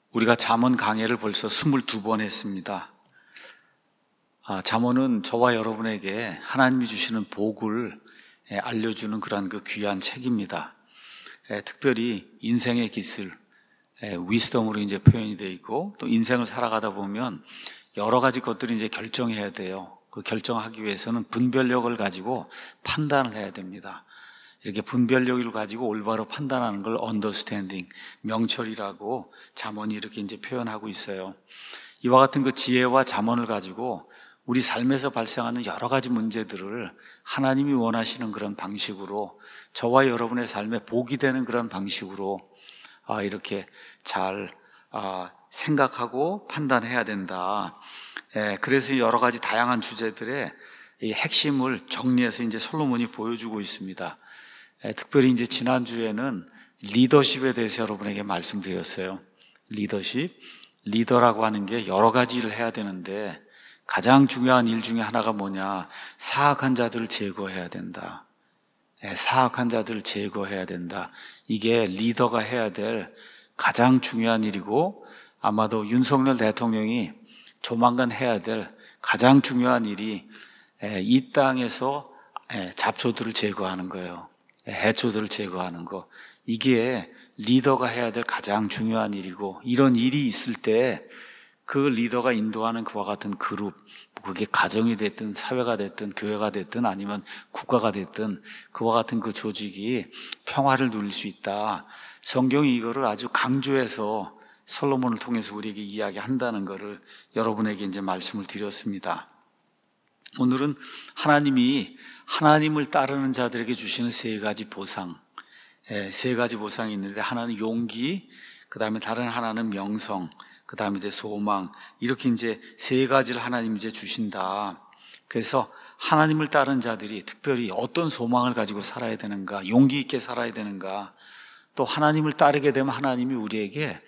우리가 잠언 강해를 벌써 22번 했습니다. 잠언은 저와 여러분에게 하나님이 주시는 복을 알려주는 그런 그 귀한 책입니다. 특별히 인생의 기술, 위스덤으로 이제 표현이 되어 있고, 또 인생을 살아가다 보면 여러 가지 것들을 이제 결정해야 돼요. 그 결정하기 위해서는 분별력을 가지고 판단을 해야 됩니다. 이렇게 분별력을 가지고 올바로 판단하는 걸 understanding, 명철이라고 잠언이 이렇게 이제 표현하고 있어요. 이와 같은 그 지혜와 잠언을 가지고 우리 삶에서 발생하는 여러 가지 문제들을 하나님이 원하시는 그런 방식으로, 저와 여러분의 삶에 복이 되는 그런 방식으로 이렇게 잘 생각하고 판단해야 된다. 그래서 여러 가지 다양한 주제들의 이 핵심을 정리해서 이제 솔로몬이 보여주고 있습니다. 특별히 이제 지난주에는 리더십에 대해서 여러분에게 말씀드렸어요. 리더라고 하는 게 여러 가지 일을 해야 되는데 가장 중요한 일 중에 하나가 뭐냐? 사악한 자들을 제거해야 된다. 사악한 자들을 제거해야 된다. 이게 리더가 해야 될 가장 중요한 일이고, 아마도 윤석열 대통령이 조만간 해야 될 가장 중요한 일이 이 땅에서 잡초들을 제거하는 거예요. 해초들을 제거하는 거. 이게 리더가 해야 될 가장 중요한 일이고, 이런 일이 있을 때 그 리더가 인도하는 그와 같은 그룹, 그게 가정이 됐든 사회가 됐든 교회가 됐든 아니면 국가가 됐든 그와 같은 그 조직이 평화를 누릴 수 있다. 성경이 이거를 아주 강조해서 솔로몬을 통해서 우리에게 이야기한다는 것을 여러분에게 이제 말씀을 드렸습니다. 오늘은 하나님이 하나님을 따르는 자들에게 주시는 세 가지 보상, 세 가지 보상이 있는데, 하나는 용기, 그 다음에 다른 하나는 명성, 그 다음에 이제 소망, 이렇게 이제 세 가지를 하나님이 이제 주신다. 그래서 하나님을 따르는 자들이 특별히 어떤 소망을 가지고 살아야 되는가, 용기 있게 살아야 되는가, 또 하나님을 따르게 되면 하나님이 우리에게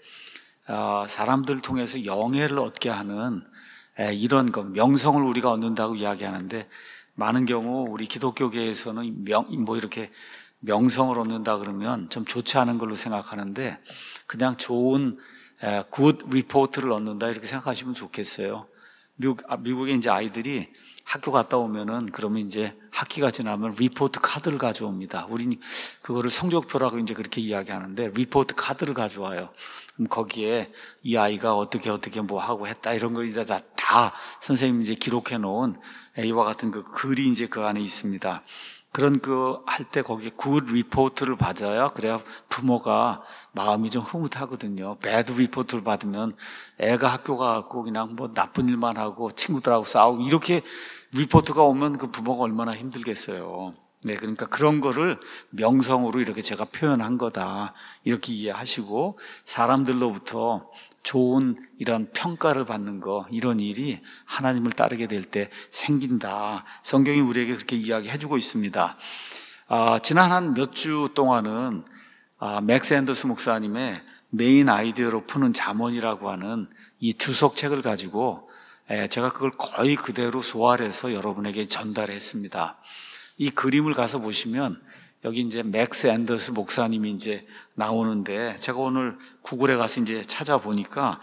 사람들을 통해서 영예를 얻게 하는 이런 것, 명성을 우리가 얻는다고 이야기하는데, 많은 경우 우리 기독교계에서는 이렇게 명성을 얻는다 그러면 좀 좋지 않은 걸로 생각하는데, 그냥 좋은 굿 리포트를 얻는다 이렇게 생각하시면 좋겠어요. 미국에 이제 아이들이 학교 갔다 오면은, 그러면 이제 학기가 지나면 리포트 카드를 가져옵니다. 우리는 그거를 성적표라고 이제 그렇게 이야기하는데, 리포트 카드를 가져와요. 그럼 거기에 이 아이가 어떻게 뭐 하고 했다 이런 걸 이제 다 선생님이 이제 기록해 놓은 이와 같은 그 글이 이제 그 안에 있습니다. 그런 할 때 거기에 굿 리포트를 받아야, 그래야 부모가 마음이 좀 흐뭇하거든요. 배드 리포트를 받으면 애가 학교 가고 그냥 뭐 나쁜 일만 하고 친구들하고 싸우고 이렇게 리포트가 오면 그 부모가 얼마나 힘들겠어요. 그러니까 그런 거를 명성으로 이렇게 제가 표현한 거다, 이렇게 이해하시고, 사람들로부터 좋은 이런 평가를 받는 거, 이런 일이 하나님을 따르게 될 때 생긴다. 성경이 우리에게 그렇게 이야기해주고 있습니다. 지난 한 몇 주 동안은 맥스 앤더스 목사님의 메인 아이디어로 푸는 잠언이라고 하는 이 주석책을 가지고 제가 그걸 거의 그대로 소화해서 여러분에게 전달했습니다. 이 그림을 가서 보시면 여기 이제 맥스 앤더스 목사님이 이제 나오는데, 제가 오늘 구글에 가서 이제 찾아보니까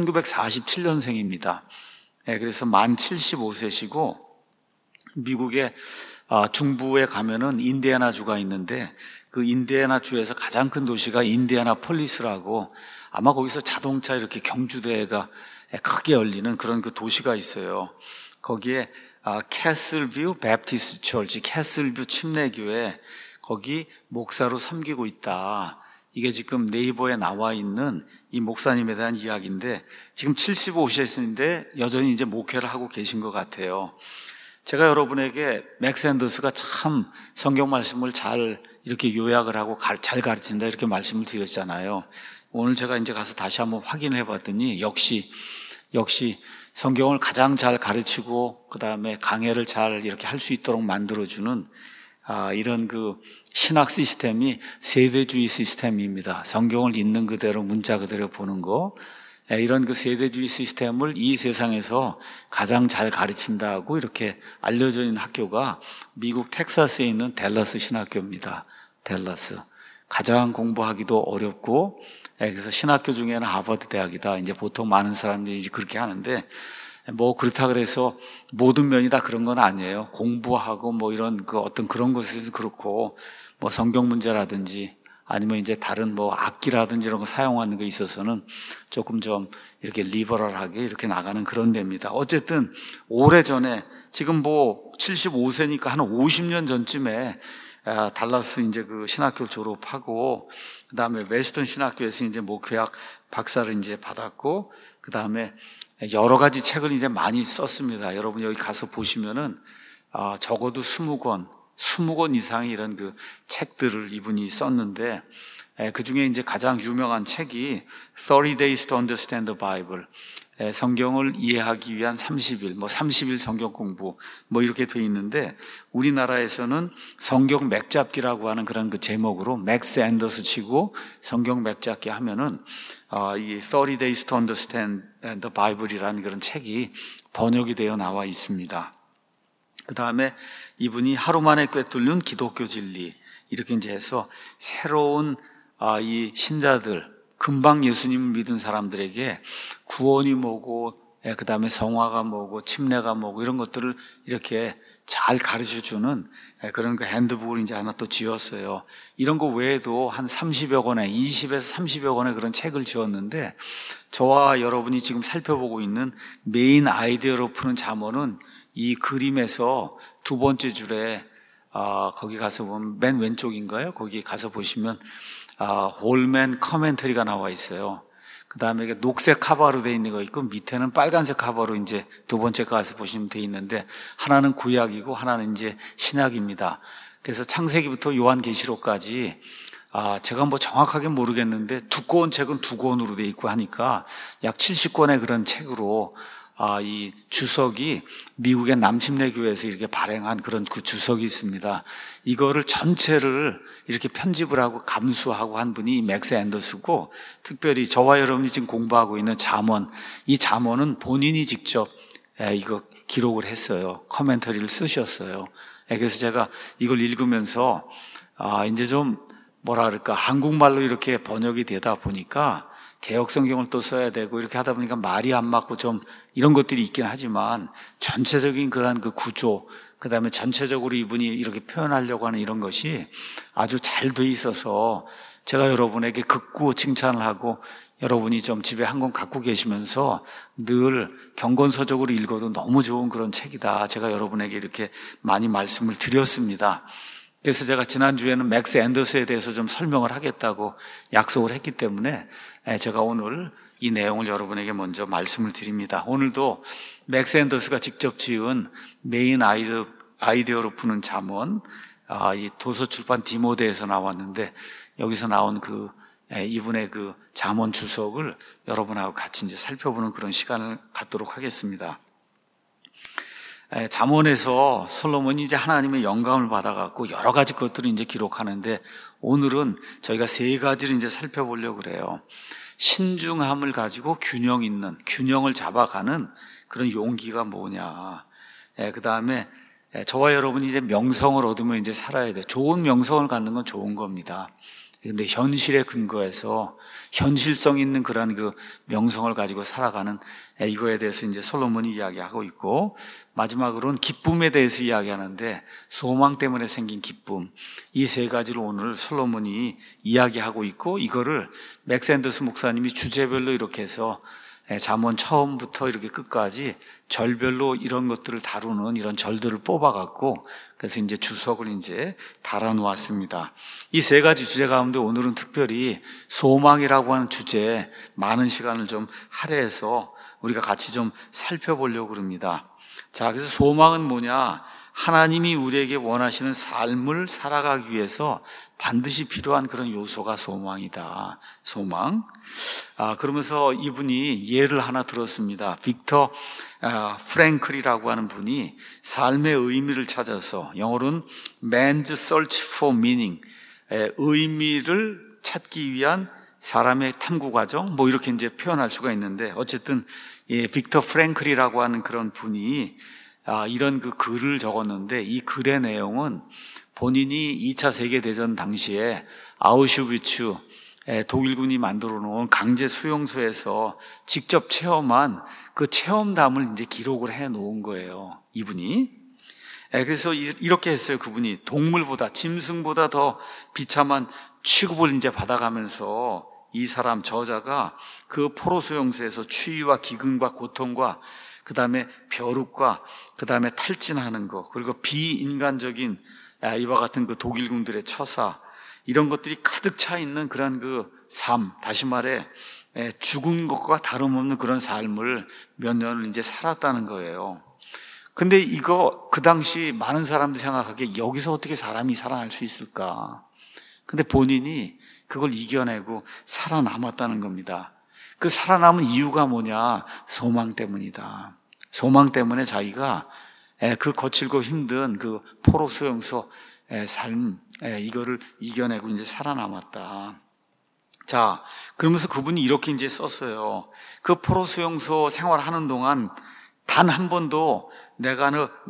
1947년생입니다. 그래서 만 75세시고, 미국의 중부에 가면은 인디애나주가 있는데, 그 인디애나주에서 가장 큰 도시가 인디애나폴리스라고, 아마 거기서 자동차 이렇게 경주대회가 크게 열리는 그런 그 도시가 있어요. 거기에 캐슬뷰 배프티스트 처치, 캐슬뷰 침례교회, 거기 목사로 섬기고 있다. 이게 지금 네이버에 나와 있는 이 목사님에 대한 이야기인데, 지금 75세인데 여전히 이제 목회를 하고 계신 것 같아요. 제가 여러분에게 맥스 앤더스가 참 성경 말씀을 잘 이렇게 요약을 하고 잘 가르친다 이렇게 말씀을 드렸잖아요. 오늘 제가 이제 가서 다시 한번 확인을 해봤더니 역시 성경을 가장 잘 가르치고, 그 다음에 강해를 잘 이렇게 할 수 있도록 만들어주는 이런 그 신학 시스템이 세대주의 시스템입니다. 성경을 있는 그대로, 문자 그대로 보는 거. 이런 그 세대주의 시스템을 이 세상에서 가장 잘 가르친다고 이렇게 알려져 있는 학교가 미국 텍사스에 있는 댈러스 신학교입니다. 댈러스. 가장 공부하기도 어렵고 그래서 신학교 중에는 하버드 대학이다. 이제 보통 많은 사람들이 이제 그렇게 하는데, 뭐 그렇다 그래서 모든 면이 다 그런 건 아니에요. 공부하고 뭐 이런 그 어떤 그런 것은 그렇고, 뭐 성경 문제라든지 아니면 이제 다른 뭐 악기라든지 이런 거 사용하는 게 있어서는 조금 좀 이렇게 리버럴하게 이렇게 나가는 그런 데입니다. 어쨌든 오래전에, 지금 뭐 75세니까 한 50년 전쯤에 달라스 이제 그 신학교를 졸업하고, 그 다음에 웨스턴 신학교에서 이제 목회학 박사를 이제 받았고, 그 다음에 여러 가지 책을 이제 많이 썼습니다. 여러분 여기 가서 보시면은 적어도 20권 이상의 이런 그 책들을 이분이 썼는데, 그 중에 이제 가장 유명한 책이 30 Days to Understand the Bible, 성경을 이해하기 위한 30일, 뭐 30일 성경 공부, 뭐 이렇게 돼 있는데, 우리나라에서는 성경 맥잡기라고 하는 그런 그 제목으로 맥스 앤더스 치고 성경 맥잡기 하면은 이 30 Days to Understand the Bible이라는 그런 책이 번역이 되어 나와 있습니다. 그 다음에 이분이 하루 만에 꿰뚫는 기독교 진리, 이렇게 이제 해서 새로운 이 신자들, 금방 예수님을 믿은 사람들에게 구원이 뭐고, 그 다음에 성화가 뭐고, 침례가 뭐고, 이런 것들을 이렇게 잘 가르쳐 주는 그런 그 핸드북을 이제 하나 또 지었어요. 이런 거 외에도 한 30여 권의, 20에서 30여 권의 그런 책을 지었는데, 저와 여러분이 지금 살펴보고 있는 메인 아이디어로 푸는 잠언은 이 그림에서 두 번째 줄에 거기 가서 보면 맨 왼쪽인가요? 거기 가서 보시면 홀맨 커멘터리가 나와 있어요. 그 다음에 이게 녹색 카바로 되어 있는 거 있고, 밑에는 빨간색 카바로 이제 두 번째 가서 보시면 되어 있는데, 하나는 구약이고 하나는 이제 신약입니다. 그래서 창세기부터 요한계시록까지 제가 뭐 정확하게 모르겠는데 두꺼운 책은 두 권으로 되어 있고 하니까 약 70권의 그런 책으로 이 주석이 미국의 남침례교회에서 이렇게 발행한 그런 그 주석이 있습니다. 이거를 전체를 이렇게 편집을 하고 감수하고 한 분이 맥스 앤더스고, 특별히 저와 여러분이 지금 공부하고 있는 잠언, 이 잠언은 본인이 직접 이거 기록을 했어요. 커멘터리를 쓰셨어요. 그래서 제가 이걸 읽으면서 이제 좀 뭐라 그럴까, 한국말로 이렇게 번역이 되다 보니까 개역 성경을 또 써야 되고 이렇게 하다 보니까 말이 안 맞고 좀 이런 것들이 있긴 하지만, 전체적인 그런 그 구조, 그 다음에 전체적으로 이분이 이렇게 표현하려고 하는 이런 것이 아주 잘 돼 있어서 제가 여러분에게 극구 칭찬을 하고, 여러분이 좀 집에 한 권 갖고 계시면서 늘 경건서적으로 읽어도 너무 좋은 그런 책이다, 제가 여러분에게 이렇게 많이 말씀을 드렸습니다. 그래서 제가 지난주에는 맥스 앤더스에 대해서 좀 설명을 하겠다고 약속을 했기 때문에 제가 오늘 이 내용을 여러분에게 먼저 말씀을 드립니다. 오늘도 맥스 앤더스가 직접 지은 메인 아이디어로 푸는 잠언, 이 도서출판 디모데에서 나왔는데, 여기서 나온 그 이분의 그 잠언 주석을 여러분하고 같이 이제 살펴보는 그런 시간을 갖도록 하겠습니다. 잠언에서 솔로몬이 이제 하나님의 영감을 받아갖고 여러 가지 것들을 이제 기록하는데, 오늘은 저희가 세 가지를 이제 살펴보려고 그래요. 신중함을 가지고 균형을 잡아가는 그런 용기가 뭐냐. 그 다음에 저와 여러분이 이제 명성을 얻으면 이제 살아야 돼. 좋은 명성을 갖는 건 좋은 겁니다. 근데 현실에 근거해서 현실성 있는 그런 그 명성을 가지고 살아가는 이거에 대해서 이제 솔로몬이 이야기하고 있고, 마지막으로는 기쁨에 대해서 이야기하는데, 소망 때문에 생긴 기쁨, 이 세 가지를 오늘 솔로몬이 이야기하고 있고, 이거를 맥스 앤더스 목사님이 주제별로 이렇게 해서 잠언 처음부터 이렇게 끝까지 절별로 이런 것들을 다루는 이런 절들을 뽑아갖고, 그래서 이제 주석을 이제 달아놓았습니다. 이 세 가지 주제 가운데 오늘은 특별히 소망이라고 하는 주제에 많은 시간을 좀 할애해서 우리가 같이 좀 살펴보려고 그럽니다. 자, 그래서 소망은 뭐냐? 하나님이 우리에게 원하시는 삶을 살아가기 위해서 반드시 필요한 그런 요소가 소망이다. 소망. 그러면서 이분이 예를 하나 들었습니다. 빅터 프랭클이라고 하는 분이 삶의 의미를 찾아서, 영어로는 Man's Search for Meaning, 의미를 찾기 위한 사람의 탐구 과정, 뭐 이렇게 이제 표현할 수가 있는데, 어쨌든 빅터 프랭클이라고 하는 그런 분이 이런 그 글을 적었는데, 이 글의 내용은 본인이 2차 세계대전 당시에 아우슈비츠 독일군이 만들어 놓은 강제 수용소에서 직접 체험한 그 체험담을 이제 기록을 해 놓은 거예요, 이분이. 그래서 이렇게 했어요. 그분이 동물보다, 짐승보다 더 비참한 취급을 이제 받아가면서 이 사람 저자가 그 포로 수용소에서 추위와 기근과 고통과 그 다음에 벼룩과 그 다음에 탈진하는 거, 그리고 비인간적인 이와 같은 그 독일군들의 처사, 이런 것들이 가득 차 있는 그런 그 삶, 다시 말해 죽은 것과 다름없는 그런 삶을 몇 년을 이제 살았다는 거예요. 근데 이거 그 당시 많은 사람들이 생각하기에 여기서 어떻게 사람이 살아날 수 있을까? 근데 본인이 그걸 이겨내고 살아남았다는 겁니다. 그 살아남은 이유가 뭐냐? 소망 때문이다. 소망 때문에 자기가 그 거칠고 힘든 그 포로 수용소 삶, 이거를 이겨내고 이제 살아남았다. 자, 그러면서 그분이 이렇게 이제 썼어요. 그 포로 수용소 생활하는 동안 단 한 번도 내가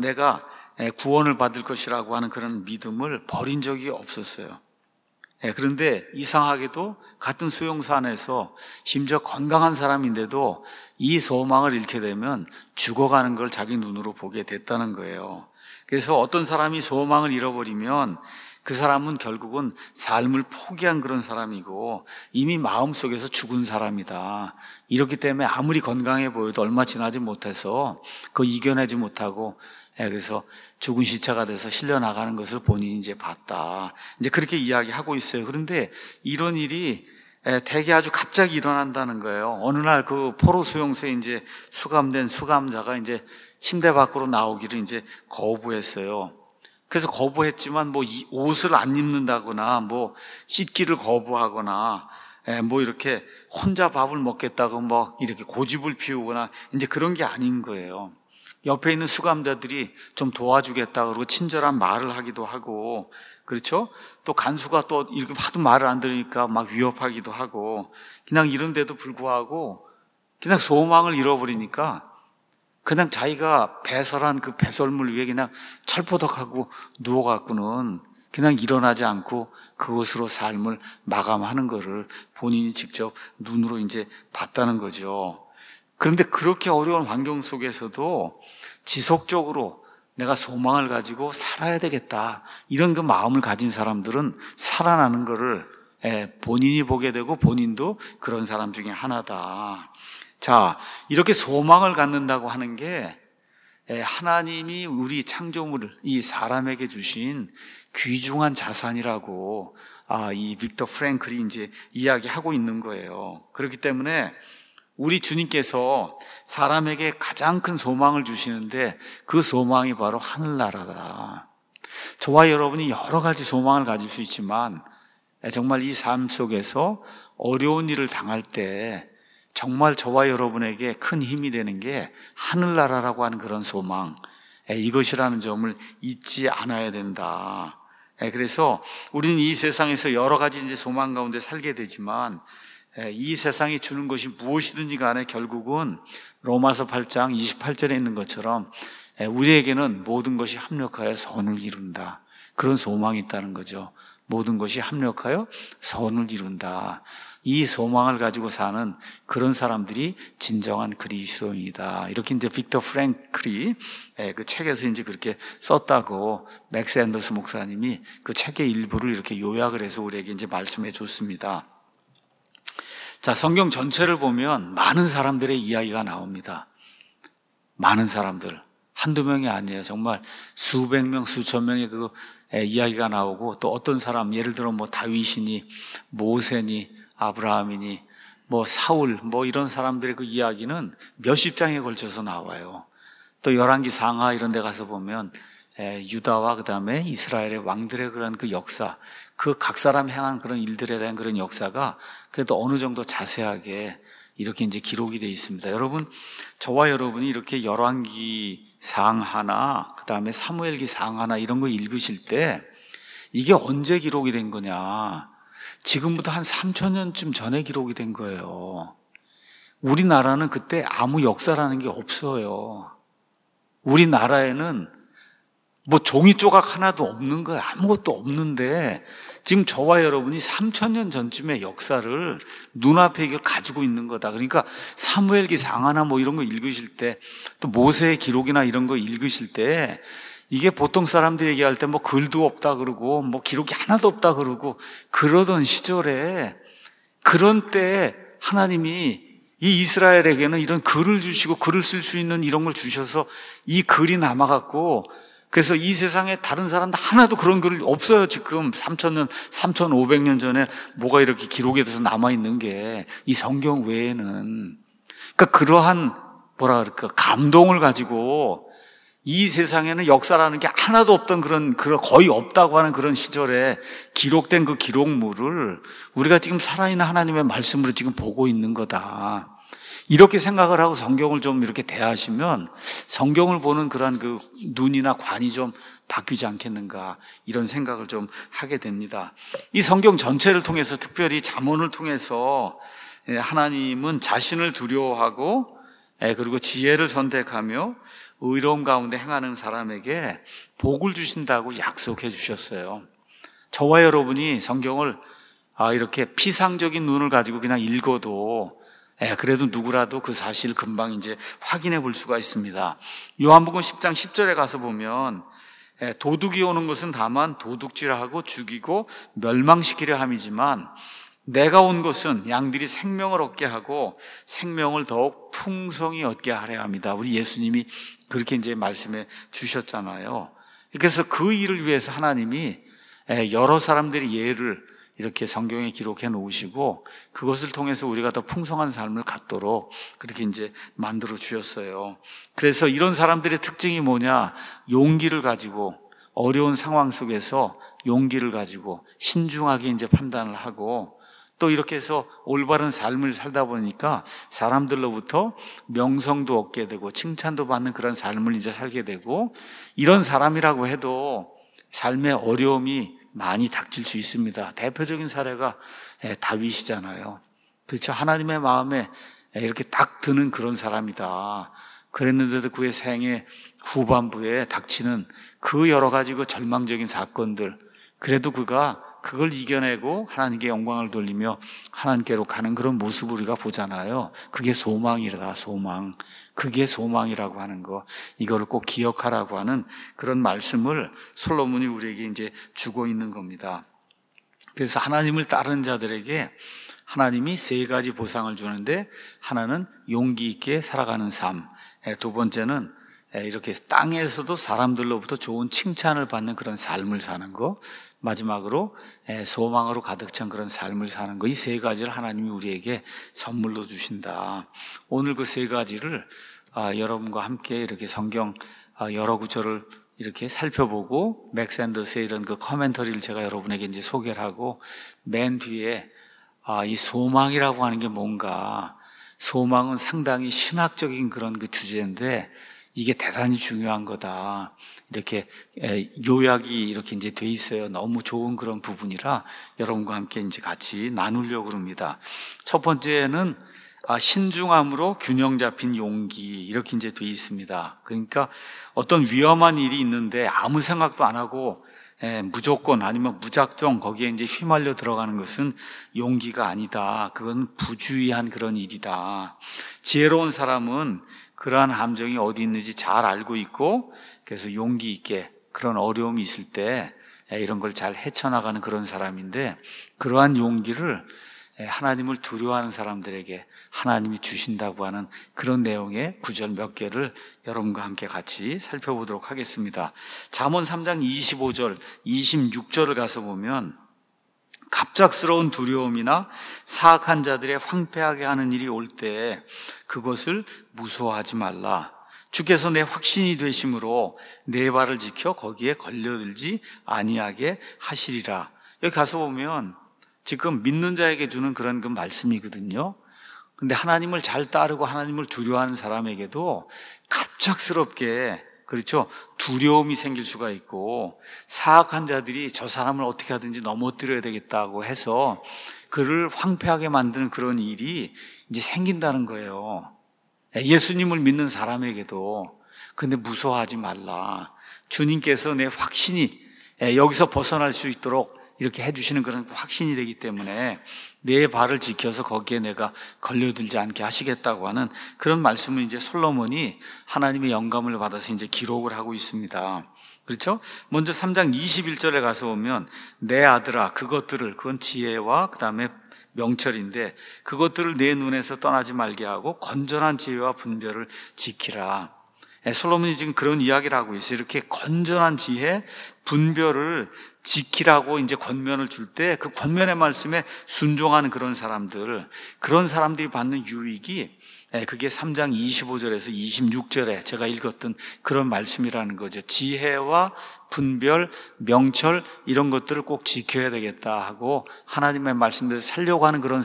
구원을 받을 것이라고 하는 그런 믿음을 버린 적이 없었어요. 그런데 이상하게도 같은 수용소 안에서 심지어 건강한 사람인데도 이 소망을 잃게 되면 죽어가는 걸 자기 눈으로 보게 됐다는 거예요. 그래서 어떤 사람이 소망을 잃어버리면 그 사람은 결국은 삶을 포기한 그런 사람이고 이미 마음속에서 죽은 사람이다. 이렇기 때문에 아무리 건강해 보여도 얼마 지나지 못해서 그거 이겨내지 못하고 그래서 죽은 시체가 돼서 실려나가는 것을 본인이 이제 봤다. 이제 그렇게 이야기하고 있어요. 그런데 이런 일이 대개 아주 갑자기 일어난다는 거예요. 어느 날 그 포로 수용소에 이제 수감된 수감자가 이제 침대 밖으로 나오기를 이제 거부했어요. 그래서 거부했지만 뭐 옷을 안 입는다거나 뭐 씻기를 거부하거나 뭐 이렇게 혼자 밥을 먹겠다고 뭐 이렇게 고집을 피우거나 이제 그런 게 아닌 거예요. 옆에 있는 수감자들이 좀 도와주겠다 그러고 친절한 말을 하기도 하고, 그렇죠? 또 간수가 또 이렇게 하도 말을 안 들으니까 막 위협하기도 하고, 그냥 이런데도 불구하고 그냥 소망을 잃어버리니까 그냥 자기가 배설한 그 배설물 위에 그냥 철포덕하고 누워갖고는 그냥 일어나지 않고 그것으로 삶을 마감하는 거를 본인이 직접 눈으로 이제 봤다는 거죠. 그런데 그렇게 어려운 환경 속에서도 지속적으로 내가 소망을 가지고 살아야 되겠다, 이런 그 마음을 가진 사람들은 살아나는 거를 본인이 보게 되고 본인도 그런 사람 중에 하나다. 자, 이렇게 소망을 갖는다고 하는 게 하나님이 우리 창조물을, 이 사람에게 주신 귀중한 자산이라고 이 빅터 프랭클이 이제 이야기하고 있는 거예요. 그렇기 때문에 우리 주님께서 사람에게 가장 큰 소망을 주시는데 그 소망이 바로 하늘나라다. 저와 여러분이 여러 가지 소망을 가질 수 있지만 정말 이 삶 속에서 어려운 일을 당할 때 정말 저와 여러분에게 큰 힘이 되는 게 하늘나라라고 하는 그런 소망, 이것이라는 점을 잊지 않아야 된다. 그래서 우리는 이 세상에서 여러 가지 이제 소망 가운데 살게 되지만 이 세상이 주는 것이 무엇이든지 간에 결국은 로마서 8장 28절에 있는 것처럼 우리에게는 모든 것이 합력하여 선을 이룬다. 그런 소망이 있다는 거죠. 모든 것이 합력하여 선을 이룬다. 이 소망을 가지고 사는 그런 사람들이 진정한 그리스도인이다. 이렇게 이제 빅터 프랭클이 그 책에서 이제 그렇게 썼다고 맥스 앤더스 목사님이 그 책의 일부를 이렇게 요약을 해서 우리에게 이제 말씀해 줬습니다. 자, 성경 전체를 보면 많은 사람들의 이야기가 나옵니다. 많은 사람들. 한두 명이 아니에요. 정말 수백 명, 수천 명의 그 이야기가 나오고, 또 어떤 사람, 예를 들어 뭐 다윗이니, 모세니, 아브라함이니, 뭐 사울, 뭐 이런 사람들의 그 이야기는 몇십 장에 걸쳐서 나와요. 또 열왕기 상하 이런 데 가서 보면 유다와 그 다음에 이스라엘의 왕들의 그런 그 역사, 그 각 사람 행한 그런 일들에 대한 그런 역사가 그래도 어느 정도 자세하게 이렇게 이제 기록이 되어 있습니다. 여러분, 저와 여러분이 이렇게 열왕기 상하나 그 다음에 사무엘기 상하나 이런 거 읽으실 때 이게 언제 기록이 된 거냐? 지금부터 한 3,000년쯤 전에 기록이 된 거예요. 우리나라는 그때 아무 역사라는 게 없어요. 우리나라에는 뭐 종이 조각 하나도 없는 거예요. 아무것도 없는데 지금 저와 여러분이 3000년 전쯤의 역사를 눈앞에 이걸 가지고 있는 거다. 그러니까 사무엘기 상하나 뭐 이런 거 읽으실 때, 또 모세의 기록이나 이런 거 읽으실 때, 이게 보통 사람들이 얘기할 때 뭐 글도 없다 그러고 뭐 기록이 하나도 없다 그러고 그러던 시절에, 그런 때에 하나님이 이 이스라엘에게는 이런 글을 주시고 글을 쓸 수 있는 이런 걸 주셔서 이 글이 남아갖고, 그래서 이 세상에 다른 사람도 하나도 그런 글이 없어요. 지금 3000년, 3500년 전에 뭐가 이렇게 기록이 돼서 남아있는 게 이 성경 외에는. 그러니까 그러한 뭐라 그럴까, 감동을 가지고 이 세상에는 역사라는 게 하나도 없던 그런 거의 없다고 하는 그런 시절에 기록된 그 기록물을 우리가 지금 살아있는 하나님의 말씀으로 지금 보고 있는 거다. 이렇게 생각을 하고 성경을 좀 이렇게 대하시면 성경을 보는 그러한 그 눈이나 관이 좀 바뀌지 않겠는가, 이런 생각을 좀 하게 됩니다. 이 성경 전체를 통해서, 특별히 잠언을 통해서 하나님은 자신을 두려워하고 그리고 지혜를 선택하며 의로움 가운데 행하는 사람에게 복을 주신다고 약속해 주셨어요. 저와 여러분이 성경을 이렇게 피상적인 눈을 가지고 그냥 읽어도 그래도 누구라도 그 사실을 금방 이제 확인해 볼 수가 있습니다. 요한복음 10장 10절에 가서 보면 도둑이 오는 것은 다만 도둑질하고 죽이고 멸망시키려 함이지만 내가 온 것은 양들이 생명을 얻게 하고 생명을 더욱 풍성히 얻게 하려 합니다. 우리 예수님이 그렇게 이제 말씀해 주셨잖아요. 그래서 그 일을 위해서 하나님이 여러 사람들의 예를 이렇게 성경에 기록해 놓으시고 그것을 통해서 우리가 더 풍성한 삶을 갖도록 그렇게 이제 만들어 주셨어요. 그래서 이런 사람들의 특징이 뭐냐? 용기를 가지고, 어려운 상황 속에서 용기를 가지고 신중하게 이제 판단을 하고, 또 이렇게 해서 올바른 삶을 살다 보니까 사람들로부터 명성도 얻게 되고 칭찬도 받는 그런 삶을 이제 살게 되고, 이런 사람이라고 해도 삶의 어려움이 많이 닥칠 수 있습니다. 대표적인 사례가 다윗이잖아요. 그렇죠. 하나님의 마음에 이렇게 딱 드는 그런 사람이다. 그랬는데도 그의 생애 후반부에 닥치는 그 여러 가지 그 절망적인 사건들, 그래도 그가 그걸 이겨내고 하나님께 영광을 돌리며 하나님께로 가는 그런 모습을 우리가 보잖아요. 그게 소망이다, 소망. 그게 소망이라고 하는 거, 이거를 꼭 기억하라고 하는 그런 말씀을 솔로몬이 우리에게 이제 주고 있는 겁니다. 그래서 하나님을 따르는 자들에게 하나님이 세 가지 보상을 주는데, 하나는 용기 있게 살아가는 삶, 두 번째는 이렇게 땅에서도 사람들로부터 좋은 칭찬을 받는 그런 삶을 사는 거, 마지막으로 소망으로 가득 찬 그런 삶을 사는 거, 이 세 가지를 하나님이 우리에게 선물로 주신다. 오늘 그 세 가지를 여러분과 함께 이렇게 성경 여러 구절을 이렇게 살펴보고, 맥 샌더스의 이런 그 커멘터리를 제가 여러분에게 이제 소개를 하고, 맨 뒤에 이 소망이라고 하는 게 뭔가, 소망은 상당히 신학적인 그런 그 주제인데 이게 대단히 중요한 거다. 이렇게 요약이 이렇게 이제 돼 있어요. 너무 좋은 그런 부분이라 여러분과 함께 이제 같이 나누려고 합니다. 첫 번째는 신중함으로 균형 잡힌 용기, 이렇게 이제 돼 있습니다. 그러니까 어떤 위험한 일이 있는데 아무 생각도 안 하고 무조건 아니면 무작정 거기에 이제 휘말려 들어가는 것은 용기가 아니다. 그건 부주의한 그런 일이다. 지혜로운 사람은 그러한 함정이 어디 있는지 잘 알고 있고, 그래서 용기 있게 그런 어려움이 있을 때 이런 걸 잘 헤쳐나가는 그런 사람인데, 그러한 용기를 하나님을 두려워하는 사람들에게 하나님이 주신다고 하는 그런 내용의 구절 몇 개를 여러분과 함께 같이 살펴보도록 하겠습니다. 잠언 3장 25절, 26절을 가서 보면, 갑작스러운 두려움이나 사악한 자들의 황폐하게 하는 일이 올 때 그것을 무서워하지 말라. 주께서 내 확신이 되심으로 내 발을 지켜 거기에 걸려들지 아니하게 하시리라. 여기 가서 보면 지금 믿는 자에게 주는 그런 그 말씀이거든요. 근데 하나님을 잘 따르고 하나님을 두려워하는 사람에게도 갑작스럽게, 그렇죠, 두려움이 생길 수가 있고, 사악한 자들이 저 사람을 어떻게 하든지 넘어뜨려야 되겠다고 해서 그를 황폐하게 만드는 그런 일이 이제 생긴다는 거예요. 예수님을 믿는 사람에게도. 근데 무서워하지 말라. 주님께서 내 확신이 여기서 벗어날 수 있도록 이렇게 해주시는 그런 확신이 되기 때문에 내 발을 지켜서 거기에 내가 걸려들지 않게 하시겠다고 하는 그런 말씀을 이제 솔로몬이 하나님의 영감을 받아서 이제 기록을 하고 있습니다. 그렇죠? 먼저 3장 21절에 가서 보면 내 아들아 그건 지혜와 그 다음에 명철인데 그것들을 내 눈에서 떠나지 말게 하고 건전한 지혜와 분별을 지키라. 솔로몬이 지금 그런 이야기를 하고 있어요. 이렇게 건전한 지혜, 분별을 지키라고 이제 권면을 줄 때 그 권면의 말씀에 순종하는 그런 사람들이 받는 유익이 그게 3장 25절에서 26절에 제가 읽었던 그런 말씀이라는 거죠. 지혜와 분별, 명철 이런 것들을 꼭 지켜야 되겠다 하고 하나님의 말씀대로 살려고 하는 그런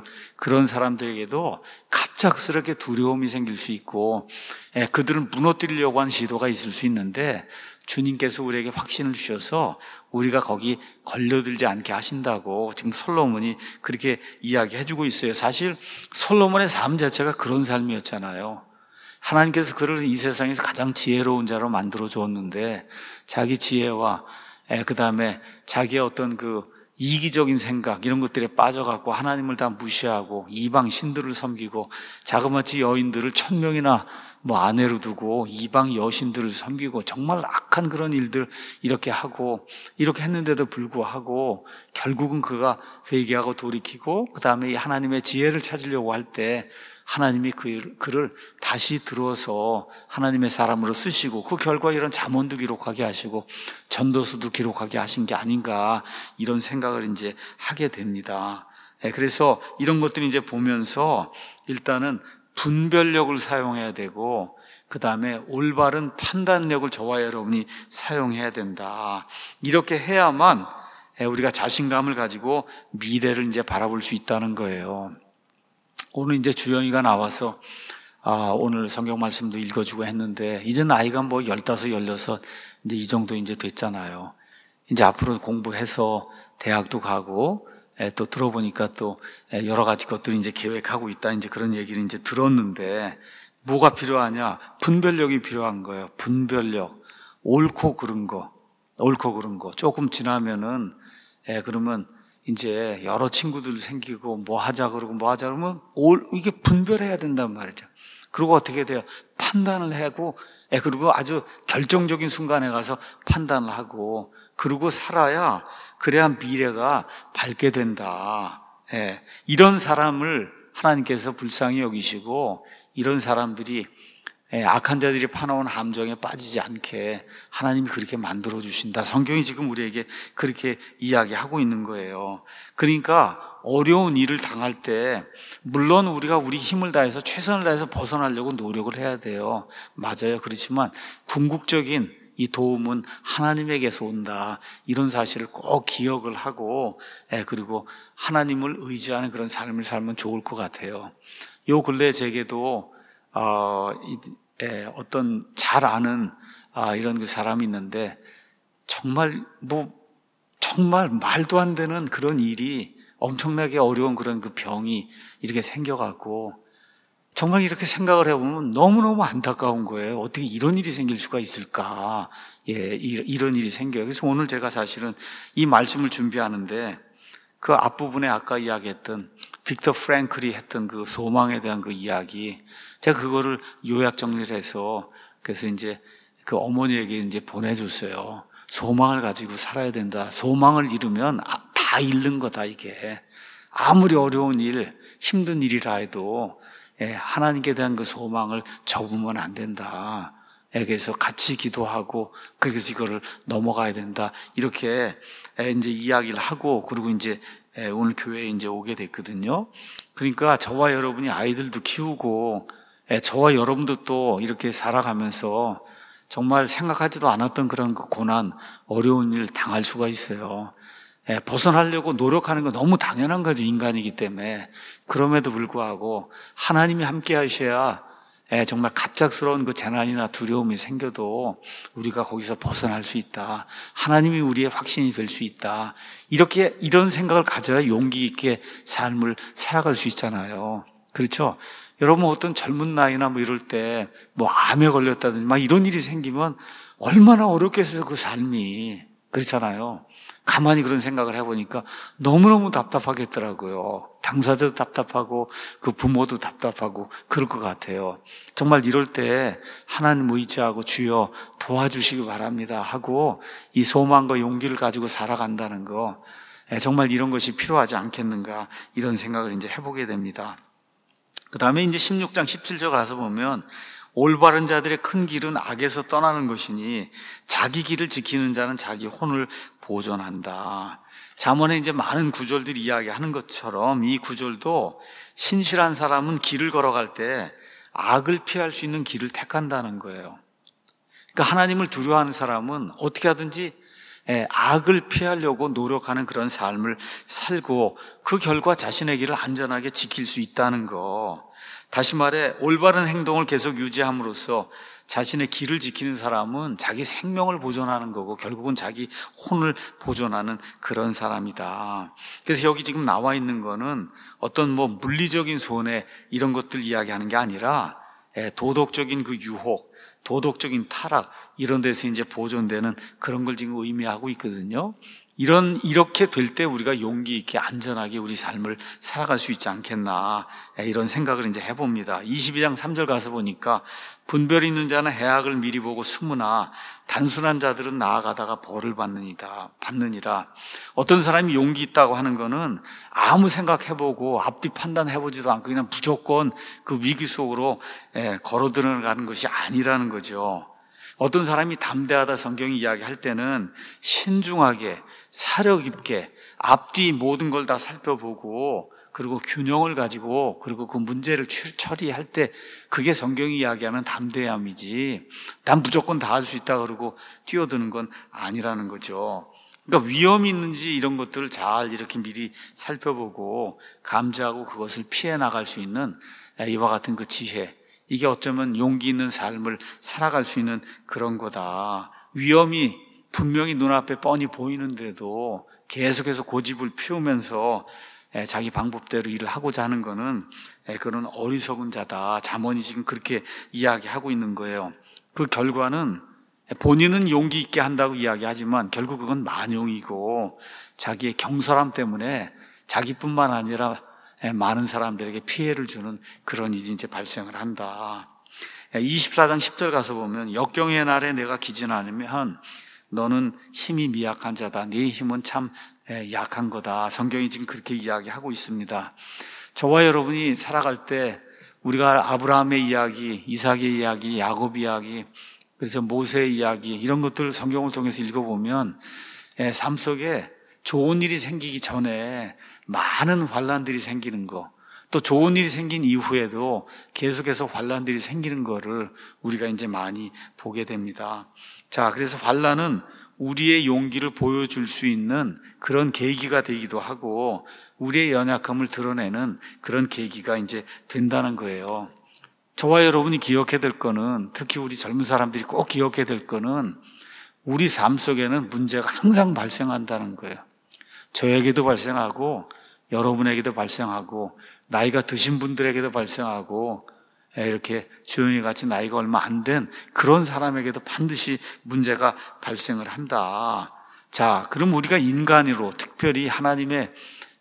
사람들에게도 갑작스럽게 두려움이 생길 수 있고 그들을 무너뜨리려고 하는 시도가 있을 수 있는데 주님께서 우리에게 확신을 주셔서 우리가 거기 걸려들지 않게 하신다고 지금 솔로몬이 그렇게 이야기해주고 있어요. 사실 솔로몬의 삶 자체가 그런 삶이었잖아요. 하나님께서 그를 이 세상에서 가장 지혜로운 자로 만들어 주었는데 자기 지혜와 그 다음에 자기의 어떤 그 이기적인 생각 이런 것들에 빠져갖고 하나님을 다 무시하고 이방 신들을 섬기고 자그마치 여인들을 1000명이나 아내로 두고 이방 여신들을 섬기고 정말 악한 그런 일들 이렇게 하고 이렇게 했는데도 불구하고 결국은 그가 회개하고 돌이키고 그 다음에 하나님의 지혜를 찾으려고 할 때 하나님이 그를 다시 들어서 하나님의 사람으로 쓰시고 그 결과 이런 잠언도 기록하게 하시고 전도서도 기록하게 하신 게 아닌가 이런 생각을 이제 하게 됩니다. 그래서 이런 것들을 이제 보면서 일단은 분별력을 사용해야 되고 그 다음에 올바른 판단력을 저와 여러분이 사용해야 된다. 이렇게 해야만 우리가 자신감을 가지고 미래를 이제 바라볼 수 있다는 거예요. 오늘 이제 주영이가 나와서 오늘 성경 말씀도 읽어주고 했는데 이제 나이가 15, 16 이제 이 정도 이제 됐잖아요. 이제 앞으로 공부해서 대학도 가고 또 들어보니까 또 여러 가지 것들을 이제 계획하고 있다 이제 그런 얘기를 이제 들었는데 뭐가 필요하냐? 분별력이 필요한 거예요. 분별력. 옳고 그른 거. 조금 지나면은 그러면 이제 여러 친구들 생기고 뭐 하자 그러면 이게 분별해야 된단 말이죠. 그리고 어떻게 돼요? 판단을 하고 그리고 아주 결정적인 순간에 가서 판단을 하고 그러고 살아야 그래야 미래가 밝게 된다. 이런 사람을 하나님께서 불쌍히 여기시고 이런 사람들이 악한 자들이 파놓은 함정에 빠지지 않게 하나님이 그렇게 만들어 주신다. 성경이 지금 우리에게 그렇게 이야기하고 있는 거예요. 그러니까 어려운 일을 당할 때 물론 우리가 우리 힘을 다해서 최선을 다해서 벗어나려고 노력을 해야 돼요. 맞아요. 그렇지만 궁극적인 이 도움은 하나님에게서 온다. 이런 사실을 꼭 기억을 하고 그리고 하나님을 의지하는 그런 삶을 살면 좋을 것 같아요. 요 근래 제게도 어떤 잘 아는 이런 그 사람이 있는데 정말 말도 안 되는 그런 일이 엄청나게 어려운 그런 그 병이 이렇게 생겨갖고 정말 이렇게 생각을 해보면 너무너무 안타까운 거예요. 어떻게 이런 일이 생길 수가 있을까? 이런 일이 생겨요. 그래서 오늘 제가 사실은 이 말씀을 준비하는데 그 앞부분에 아까 이야기했던 빅터 프랭클이 했던 그 소망에 대한 그 이야기 제가 그거를 요약 정리를 해서 그래서 이제 그 어머니에게 이제 보내줬어요. 소망을 가지고 살아야 된다. 소망을 잃으면 다 잃는 거다 이게. 아무리 어려운 일, 힘든 일이라 해도 하나님께 대한 그 소망을 접으면 안 된다. 그래서 같이 기도하고 그래서 이거를 넘어가야 된다. 이렇게 이제 이야기를 하고 그리고 이제 오늘 교회에 이제 오게 됐거든요. 그러니까 저와 여러분이 아이들도 키우고 저와 여러분도 또 이렇게 살아가면서 정말 생각하지도 않았던 그런 그 고난, 어려운 일 당할 수가 있어요. 벗어나려고 노력하는 건 너무 당연한 거죠. 인간이기 때문에. 그럼에도 불구하고 하나님이 함께 하셔야 정말 갑작스러운 그 재난이나 두려움이 생겨도 우리가 거기서 벗어날 수 있다. 하나님이 우리의 확신이 될 수 있다. 이런 생각을 가져야 용기 있게 삶을 살아갈 수 있잖아요. 그렇죠? 여러분 어떤 젊은 나이나 이럴 때 암에 걸렸다든지 이런 일이 생기면 얼마나 어렵겠어요, 그 삶이. 그렇잖아요. 가만히 그런 생각을 해보니까 너무너무 답답하겠더라고요. 당사자도 답답하고 그 부모도 답답하고 그럴 것 같아요. 정말 이럴 때 하나님 의지하고 주여 도와주시기 바랍니다 하고 이 소망과 용기를 가지고 살아간다는 거, 정말 이런 것이 필요하지 않겠는가, 이런 생각을 이제 해보게 됩니다. 그 다음에 이제 16장 17절 가서 보면 올바른 자들의 큰 길은 악에서 떠나는 것이니 자기 길을 지키는 자는 자기 혼을 보존한다. 잠언에 이제 많은 구절들이 이야기하는 것처럼 이 구절도 신실한 사람은 길을 걸어갈 때 악을 피할 수 있는 길을 택한다는 거예요. 그러니까 하나님을 두려워하는 사람은 어떻게 하든지 악을 피하려고 노력하는 그런 삶을 살고 그 결과 자신의 길을 안전하게 지킬 수 있다는 거. 다시 말해 올바른 행동을 계속 유지함으로써 자신의 길을 지키는 사람은 자기 생명을 보존하는 거고 결국은 자기 혼을 보존하는 그런 사람이다. 그래서 여기 지금 나와 있는 거는 어떤 물리적인 손해 이런 것들 이야기하는 게 아니라 도덕적인 그 유혹, 도덕적인 타락 이런 데서 이제 보존되는 그런 걸 지금 의미하고 있거든요. 이렇게 될 때 우리가 용기 있게 안전하게 우리 삶을 살아갈 수 있지 않겠나, 이런 생각을 이제 해봅니다. 22장 3절 가서 보니까 분별 있는 자는 해악을 미리 보고 숨으나 단순한 자들은 나아가다가 벌을 받느니라. 어떤 사람이 용기 있다고 하는 거는 아무 생각해보고 앞뒤 판단해보지도 않고 그냥 무조건 그 위기 속으로 걸어 들어가는 것이 아니라는 거죠. 어떤 사람이 담대하다 성경이 이야기할 때는 신중하게 사력 있게 앞뒤 모든 걸 다 살펴보고 그리고 균형을 가지고 그리고 그 문제를 처리할 때 그게 성경이 이야기하는 담대함이지, 난 무조건 다 할 수 있다 그러고 뛰어드는 건 아니라는 거죠. 그러니까 위험이 있는지 이런 것들을 잘 이렇게 미리 살펴보고 감지하고 그것을 피해 나갈 수 있는 이와 같은 그 지혜, 이게 어쩌면 용기 있는 삶을 살아갈 수 있는 그런 거다. 위험이 분명히 눈앞에 뻔히 보이는데도 계속해서 고집을 피우면서 자기 방법대로 일을 하고자 하는 거는 그런 어리석은 자다. 잠언이 지금 그렇게 이야기하고 있는 거예요. 그 결과는 본인은 용기 있게 한다고 이야기하지만 결국 그건 만용이고 자기의 경솔함 때문에 자기뿐만 아니라 많은 사람들에게 피해를 주는 그런 일이 이제 발생을 한다. 24장 10절 가서 보면 역경의 날에 내가 기진하면 너는 힘이 미약한 자다. 네 힘은 참 약한 거다. 성경이 지금 그렇게 이야기하고 있습니다. 저와 여러분이 살아갈 때 우리가 아브라함의 이야기, 이삭의 이야기, 야곱 이야기, 그래서 모세의 이야기 이런 것들 성경을 통해서 읽어보면 삶 속에 좋은 일이 생기기 전에 많은 환난들이 생기는 거, 또 좋은 일이 생긴 이후에도 계속해서 환난들이 생기는 거를 우리가 이제 많이 보게 됩니다. 자, 그래서 환난은 우리의 용기를 보여줄 수 있는 그런 계기가 되기도 하고 우리의 연약함을 드러내는 그런 계기가 이제 된다는 거예요. 저와 여러분이 기억해야 될 거는, 특히 우리 젊은 사람들이 꼭 기억해야 될 거는 우리 삶 속에는 문제가 항상 발생한다는 거예요. 저에게도 발생하고 여러분에게도 발생하고 나이가 드신 분들에게도 발생하고 이렇게 주연이 같이 나이가 얼마 안 된 그런 사람에게도 반드시 문제가 발생을 한다. 자, 그럼 우리가 인간으로, 특별히 하나님의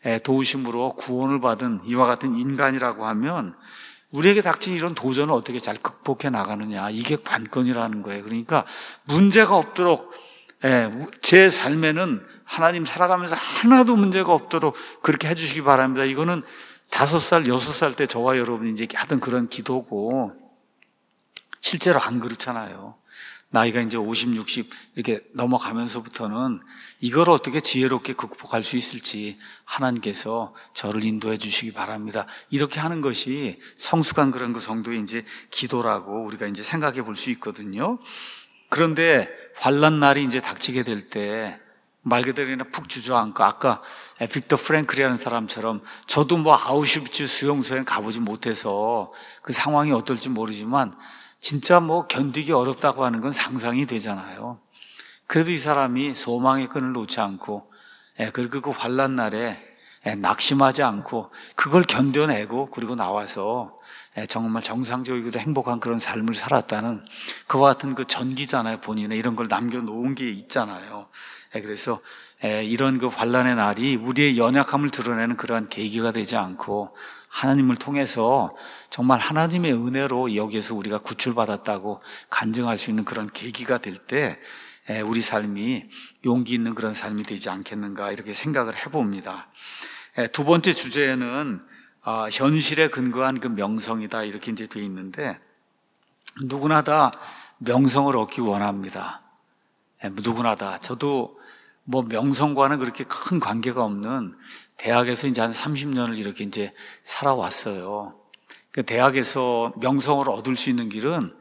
도우심으로 구원을 받은 이와 같은 인간이라고 하면 우리에게 닥친 이런 도전을 어떻게 잘 극복해 나가느냐, 이게 관건이라는 거예요. 그러니까 문제가 없도록, 제 삶에는 하나님 살아가면서 하나도 문제가 없도록 그렇게 해주시기 바랍니다. 이거는 5살, 6살 때 저와 여러분이 이제 하던 그런 기도고, 실제로 안 그렇잖아요. 나이가 이제 50, 60 이렇게 넘어가면서부터는 이걸 어떻게 지혜롭게 극복할 수 있을지 하나님께서 저를 인도해 주시기 바랍니다. 이렇게 하는 것이 성숙한 그런 그 성도의 이제 기도라고 우리가 이제 생각해 볼 수 있거든요. 그런데 환난 날이 이제 닥치게 될 때 말 그대로 그냥 푹 주저앉고, 아까 빅터 프랭클이라는 사람처럼 저도 아우슈비츠 수용소에 가보지 못해서 그 상황이 어떨지 모르지만 진짜 견디기 어렵다고 하는 건 상상이 되잖아요. 그래도 이 사람이 소망의 끈을 놓지 않고, 그리고 그 환난 날에 낙심하지 않고 그걸 견뎌내고 그리고 나와서 정말 정상적이고 행복한 그런 삶을 살았다는 그와 같은 그 전기잖아요. 본인의 이런 걸 남겨놓은 게 있잖아요. 그래서 이런 그 환난의 날이 우리의 연약함을 드러내는 그러한 계기가 되지 않고 하나님을 통해서 정말 하나님의 은혜로 여기에서 우리가 구출받았다고 간증할 수 있는 그런 계기가 될 때 우리 삶이 용기 있는 그런 삶이 되지 않겠는가 이렇게 생각을 해봅니다. 두 번째 주제는 현실에 근거한 그 명성이다 이렇게 이제 되어 있는데 누구나 다 명성을 얻기 원합니다. 누구나 다. 저도 뭐 명성과는 그렇게 큰 관계가 없는 대학에서 이제 한 30년을 이렇게 이제 살아왔어요. 그 대학에서 명성을 얻을 수 있는 길은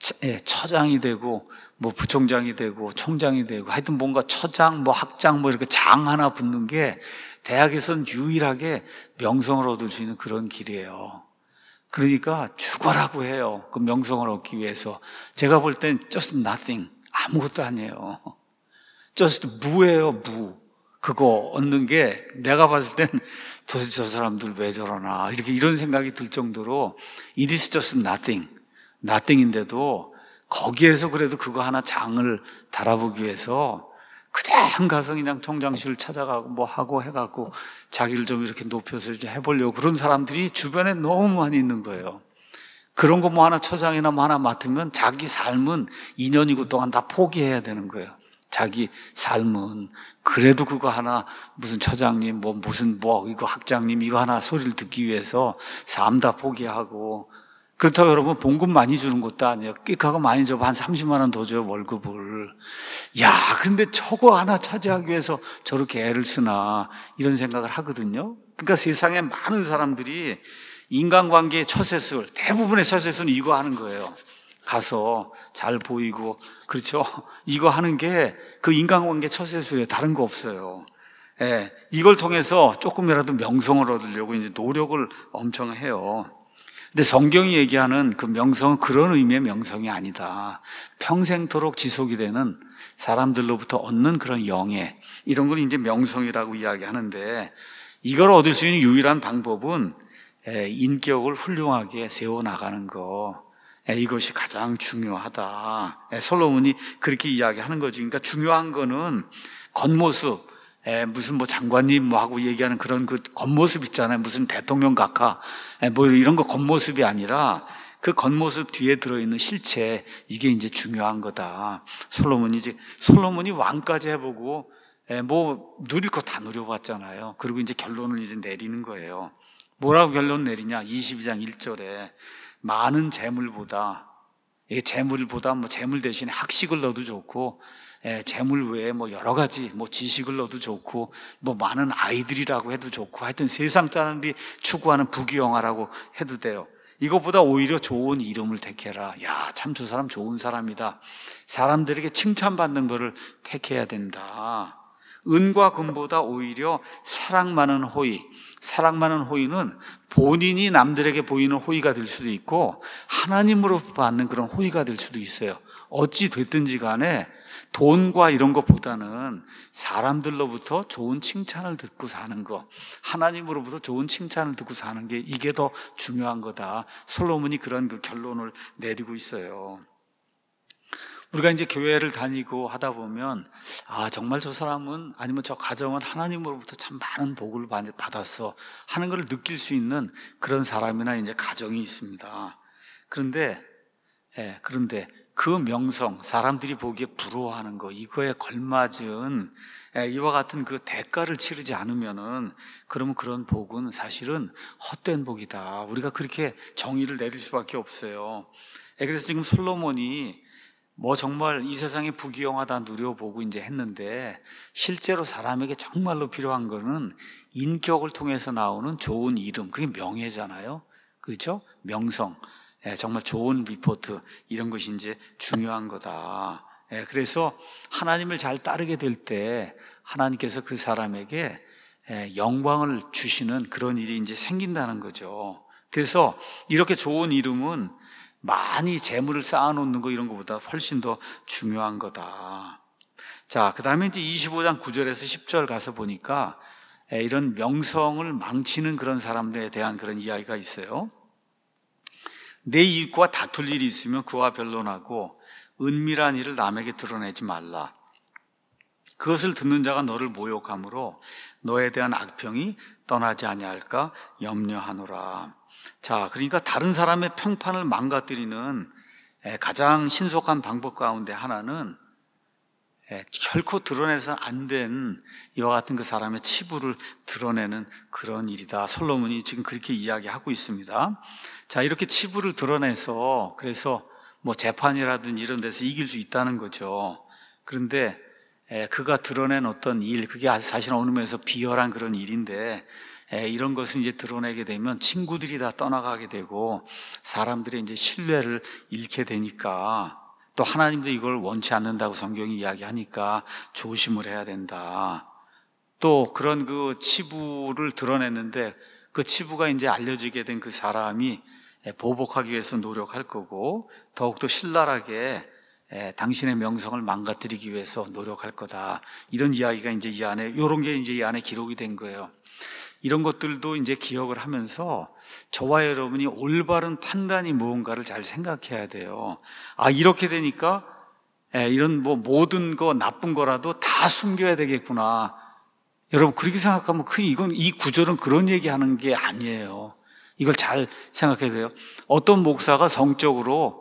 처장이 되고 뭐 부총장이 되고 총장이 되고 하여튼 뭔가 처장 뭐 학장 뭐 이렇게 장 하나 붙는 게 대학에서는 유일하게 명성을 얻을 수 있는 그런 길이에요. 그러니까 죽어라고 해요. 그 명성을 얻기 위해서. 제가 볼 땐 just nothing. 아무것도 아니에요. just 무예요, 무. 그거 얻는 게 내가 봤을 땐 도대체 저 사람들 왜 저러나 이렇게 이런 생각이 들 정도로 it is just nothing. nothing인데도 거기에서 그래도 그거 하나 장을 달아보기 위해서 그냥 가서 그냥 총장실 찾아가고 뭐 하고 해갖고 자기를 좀 이렇게 높여서 이제 해보려고 그런 사람들이 주변에 너무 많이 있는 거예요. 그런 거 뭐 하나 처장이나 뭐 하나 맡으면 자기 삶은 2년이고 동안 다 포기해야 되는 거예요. 자기 삶은 그래도 그거 하나 무슨 처장님 뭐 무슨 뭐 이거 학장님 이거 하나 소리를 듣기 위해서 삶 다 포기하고 그렇다고 여러분 봉급 많이 주는 것도 아니에요. 끽하고 많이 줘. 한 30만 원 더 줘요 월급을. 야 근데 저거 하나 차지하기 위해서 저렇게 애를 쓰나 이런 생각을 하거든요. 그러니까 세상에 많은 사람들이 인간관계의 처세술 대부분의 처세술은 이거 하는 거예요. 가서 잘 보이고 그렇죠. 이거 하는 게 그 인간관계 처세술이에요. 다른 거 없어요. 이걸 통해서 조금이라도 명성을 얻으려고 이제 노력을 엄청 해요. 근데 성경이 얘기하는 그 명성은 그런 의미의 명성이 아니다. 평생토록 지속이 되는 사람들로부터 얻는 그런 영예 이런 걸 이제 명성이라고 이야기하는데 이걸 얻을 수 있는 유일한 방법은 인격을 훌륭하게 세워나가는 거 이것이 가장 중요하다. 솔로몬이 그렇게 이야기하는 거죠. 그러니까 중요한 거는 겉모습 무슨 뭐 장관님 뭐 하고 얘기하는 그런 그 겉모습 있잖아요. 무슨 대통령 각하 뭐 이런 거 겉모습이 아니라 그 겉모습 뒤에 들어있는 실체 이게 이제 중요한 거다. 솔로몬이 왕까지 해보고 뭐 누릴 거 다 누려봤잖아요. 그리고 이제 결론을 이제 내리는 거예요. 뭐라고 결론 내리냐? 22장 1절에 많은 재물보다 뭐 재물 대신에 학식을 넣어도 좋고 재물 외에 뭐 여러 가지 뭐 지식을 넣어도 좋고 뭐 많은 아이들이라고 해도 좋고 하여튼 세상 사람들이 추구하는 부귀영화라고 해도 돼요. 이것보다 오히려 좋은 이름을 택해라. 야, 참 저 사람 좋은 사람이다. 사람들에게 칭찬받는 것을 택해야 된다. 은과 금보다 오히려 사랑 많은 호의. 사랑 많은 호의는 본인이 남들에게 보이는 호의가 될 수도 있고 하나님으로 받는 그런 호의가 될 수도 있어요. 어찌 됐든지 간에 돈과 이런 것보다는 사람들로부터 좋은 칭찬을 듣고 사는 거, 하나님으로부터 좋은 칭찬을 듣고 사는 게 이게 더 중요한 거다. 솔로몬이 그런 그 결론을 내리고 있어요. 우리가 이제 교회를 다니고 하다 보면 정말 저 사람은 아니면 저 가정은 하나님으로부터 참 많은 복을 받았어 하는 걸 느낄 수 있는 그런 사람이나 이제 가정이 있습니다. 그런데 그 명성, 사람들이 보기에 부러워하는 거, 이거에 걸맞은 이와 같은 그 대가를 치르지 않으면은 그러면 그런 복은 사실은 헛된 복이다. 우리가 그렇게 정의를 내릴 수밖에 없어요. 그래서 지금 솔로몬이 뭐 정말 이 세상에 부귀영화다 누려보고 이제 했는데 실제로 사람에게 정말로 필요한 거는 인격을 통해서 나오는 좋은 이름, 그게 명예잖아요. 그렇죠? 명성, 정말 좋은 리포트 이런 것이 이제 중요한 거다. 그래서 하나님을 잘 따르게 될 때 하나님께서 그 사람에게 영광을 주시는 그런 일이 이제 생긴다는 거죠. 그래서 이렇게 좋은 이름은 많이 재물을 쌓아놓는 거 이런 것보다 훨씬 더 중요한 거다. 자, 그 다음에 이제 25장 9절에서 10절 가서 보니까 이런 명성을 망치는 그런 사람들에 대한 그런 이야기가 있어요. 내 이웃과 다툴 일이 있으면 그와 변론하고 은밀한 일을 남에게 드러내지 말라. 그것을 듣는 자가 너를 모욕함으로 너에 대한 악평이 떠나지 아니할까 염려하노라. 자, 그러니까 다른 사람의 평판을 망가뜨리는 가장 신속한 방법 가운데 하나는 결코 드러내서는 안 된 이와 같은 그 사람의 치부를 드러내는 그런 일이다. 솔로몬이 지금 그렇게 이야기하고 있습니다. 자, 이렇게 치부를 드러내서 그래서 뭐 재판이라든지 이런 데서 이길 수 있다는 거죠. 그런데 그가 드러낸 어떤 일, 그게 사실 어느 면에서 비열한 그런 일인데 이런 것을 이제 드러내게 되면 친구들이 다 떠나가게 되고 사람들의 이제 신뢰를 잃게 되니까, 또 하나님도 이걸 원치 않는다고 성경이 이야기하니까 조심을 해야 된다. 또 그런 그 치부를 드러냈는데 그 치부가 이제 알려지게 된 그 사람이 보복하기 위해서 노력할 거고 더욱더 신랄하게 당신의 명성을 망가뜨리기 위해서 노력할 거다. 이런 이야기가 이제 이 안에, 이런 게 이제 이 안에 기록이 된 거예요. 이런 것들도 이제 기억을 하면서 저와 여러분이 올바른 판단이 무언가를 잘 생각해야 돼요. 아, 이렇게 되니까 이런 뭐 모든 거 나쁜 거라도 다 숨겨야 되겠구나. 여러분 그렇게 생각하면 이건 이 구절은 그런 얘기하는 게 아니에요. 이걸 잘 생각해야 돼요. 어떤 목사가 성적으로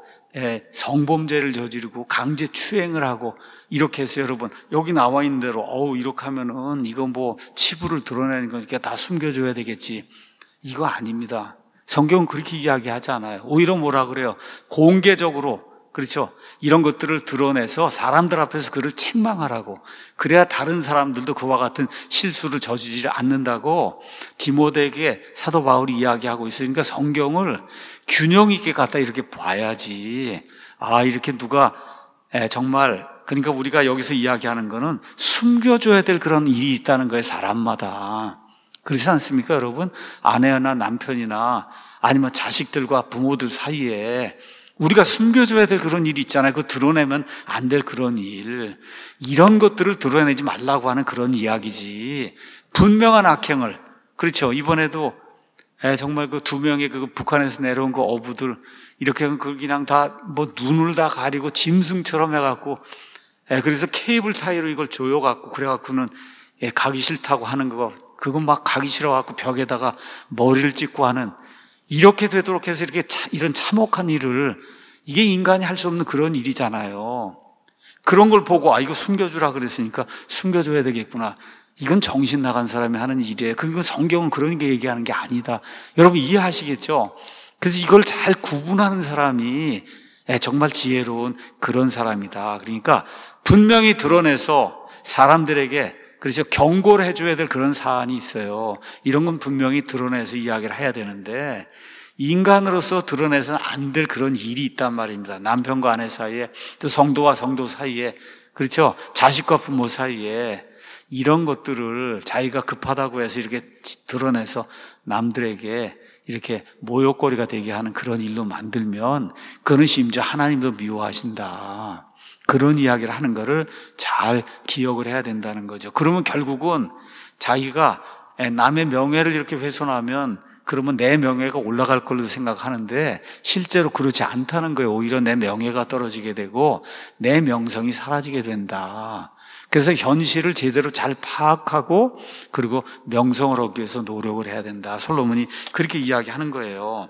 성범죄를 저지르고 강제 추행을 하고 이렇게 해서 여러분 여기 나와 있는 대로 이렇게 하면은 이건 뭐 치부를 드러내는 거니까 다 숨겨줘야 되겠지. 이거 아닙니다. 성경은 그렇게 이야기하지 않아요. 오히려 뭐라 그래요? 공개적으로, 그렇죠? 이런 것들을 드러내서 사람들 앞에서 그를 책망하라고. 그래야 다른 사람들도 그와 같은 실수를 저지르지 않는다고 디모데에게 사도 바울이 이야기하고 있어요. 그러니까 성경을 균형 있게 갖다 이렇게 봐야지. 아, 이렇게 누가 정말, 그러니까 우리가 여기서 이야기하는 거는 숨겨줘야 될 그런 일이 있다는 거예요, 사람마다. 그렇지 않습니까, 여러분? 아내나 남편이나 아니면 자식들과 부모들 사이에 우리가 숨겨줘야 될 그런 일이 있잖아요. 그거 드러내면 안 될 그런 일. 이런 것들을 드러내지 말라고 하는 그런 이야기지. 분명한 악행을. 그렇죠. 이번에도 정말 그 2명의 그 북한에서 내려온 그 어부들, 이렇게 그냥 다 뭐 눈을 다 가리고 짐승처럼 해갖고, 그래서 케이블 타이로 이걸 조여갖고, 그래갖고는 가기 싫다고 하는 거, 그거 막 가기 싫어갖고 벽에다가 머리를 찍고 하는, 이렇게 되도록 해서 이렇게 이런 참혹한 일을, 이게 인간이 할 수 없는 그런 일이잖아요. 그런 걸 보고 이거 숨겨주라 그랬으니까 숨겨줘야 되겠구나. 이건 정신 나간 사람이 하는 일이에요. 그리고 성경은 그런 게 얘기하는 게 아니다. 여러분 이해하시겠죠? 그래서 이걸 잘 구분하는 사람이 정말 지혜로운 그런 사람이다. 그러니까 분명히 드러내서 사람들에게, 그래서 경고를 해줘야 될 그런 사안이 있어요. 이런 건 분명히 드러내서 이야기를 해야 되는데 인간으로서 드러내서는 안 될 그런 일이 있단 말입니다. 남편과 아내 사이에, 또 성도와 성도 사이에, 그렇죠? 자식과 부모 사이에 이런 것들을 자기가 급하다고 해서 이렇게 드러내서 남들에게 이렇게 모욕거리가 되게 하는 그런 일로 만들면 그는 심지어 하나님도 미워하신다. 그런 이야기를 하는 거를 잘 기억을 해야 된다는 거죠. 그러면 결국은 자기가 남의 명예를 이렇게 훼손하면 그러면 내 명예가 올라갈 걸로 생각하는데 실제로 그렇지 않다는 거예요. 오히려 내 명예가 떨어지게 되고 내 명성이 사라지게 된다. 그래서 현실을 제대로 잘 파악하고 그리고 명성을 얻기 위해서 노력을 해야 된다. 솔로몬이 그렇게 이야기하는 거예요.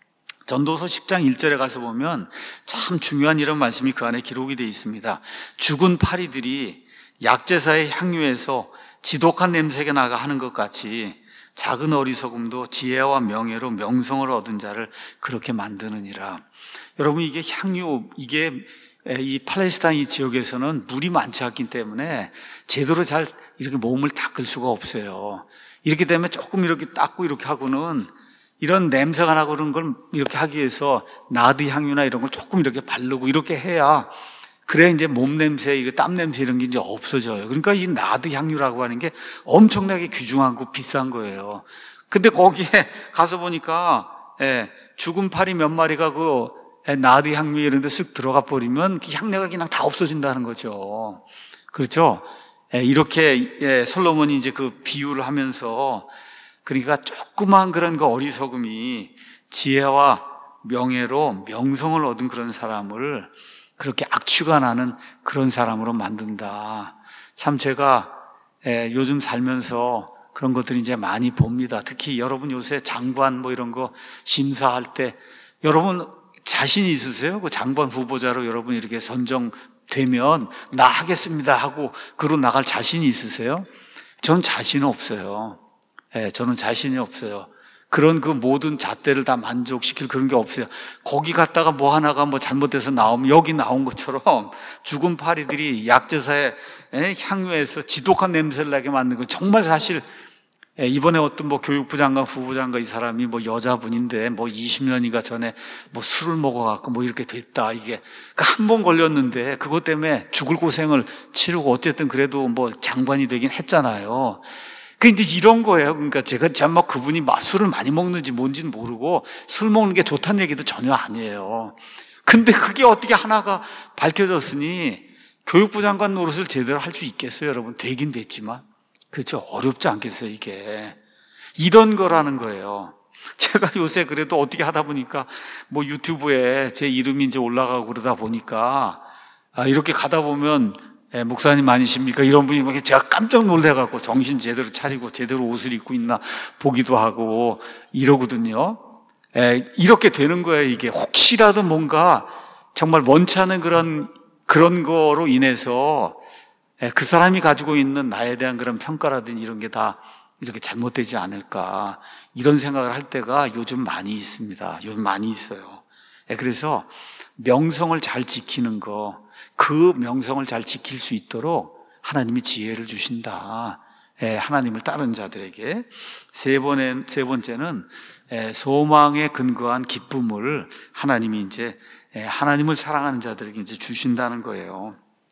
전도서 10장 1절에 가서 보면 참 중요한 이런 말씀이 그 안에 기록이 되어 있습니다. 죽은 파리들이 약제사의 향유에서 지독한 냄새가 나가 하는 것 같이 작은 어리석음도 지혜와 명예로 명성을 얻은 자를 그렇게 만드느니라. 여러분 이게 향유, 이게 이 팔레스타인 지역에서는 물이 많지 않기 때문에 제대로 잘 이렇게 몸을 닦을 수가 없어요. 이렇게 되면 조금 이렇게 닦고 이렇게 하고는 이런 냄새가 나고 그런 걸 이렇게 하기 위해서 나드 향유나 이런 걸 조금 이렇게 바르고 이렇게 해야, 그래 이제 몸 냄새, 이거 땀 냄새 이런 게 이제 없어져요. 그러니까 이 나드 향유라고 하는 게 엄청나게 귀중하고 비싼 거예요. 근데 거기에 가서 보니까 죽은 파리 몇 마리가 그 나드 향유 이런 데 쓱 들어가 버리면 그 향내가 그냥 다 없어진다는 거죠. 그렇죠? 이렇게 솔로몬이 이제 그 비유를 하면서 그러니까 조그만 그런 그 어리석음이 지혜와 명예로 명성을 얻은 그런 사람을 그렇게 악취가 나는 그런 사람으로 만든다. 참 제가 요즘 살면서 그런 것들이 이제 많이 봅니다. 특히 여러분 요새 장관 뭐 이런 거 심사할 때 여러분 자신이 있으세요? 그 장관 후보자로 여러분 이렇게 선정되면 나 하겠습니다 하고 그러고 나갈 자신이 있으세요? 전 자신은 없어요. 저는 자신이 없어요. 그런 그 모든 잣대를 다 만족시킬 그런 게 없어요. 거기 갔다가 뭐 하나가 뭐 잘못돼서 나오면 여기 나온 것처럼 죽은 파리들이 약재사의 향유에서 지독한 냄새를 나게 만든 거 정말 사실 이번에 어떤 뭐 교육부 장관, 후보 장관 이 사람이 뭐 여자분인데 뭐 20년인가 전에 뭐 술을 먹어갖고 뭐 이렇게 됐다. 이게 한 번 걸렸는데 그것 때문에 죽을 고생을 치르고 어쨌든 그래도 뭐 장관이 되긴 했잖아요. 근데 이런 거예요. 그러니까 제가 참 막 그분이 술을 많이 먹는지 뭔지는 모르고 술 먹는 게 좋다는 얘기도 전혀 아니에요. 근데 그게 어떻게 하나가 밝혀졌으니 교육부 장관 노릇을 제대로 할 수 있겠어요, 여러분? 되긴 됐지만. 그렇죠. 어렵지 않겠어요, 이게. 이런 거라는 거예요. 제가 요새 그래도 어떻게 하다 보니까 뭐 유튜브에 제 이름이 이제 올라가고 그러다 보니까 이렇게 가다 보면 목사님 아니십니까? 이런 분이 막 제가 깜짝 놀래갖고 정신 제대로 차리고 제대로 옷을 입고 있나 보기도 하고 이러거든요. 이렇게 되는 거예요, 이게. 혹시라도 뭔가 정말 원치 않은 그런 거로 인해서 그 사람이 가지고 있는 나에 대한 그런 평가라든지 이런 게 다 이렇게 잘못되지 않을까 이런 생각을 할 때가 요즘 많이 있습니다. 요즘 많이 있어요. 그래서 명성을 잘 지키는 거, 그 명성을 잘 지킬 수 있도록 하나님이 지혜를 주신다. 하나님을 따르는 자들에게. 세 번째는 소망에 근거한 기쁨을 하나님이 이제 하나님을 사랑하는 자들에게 이제 주신다는 거예요.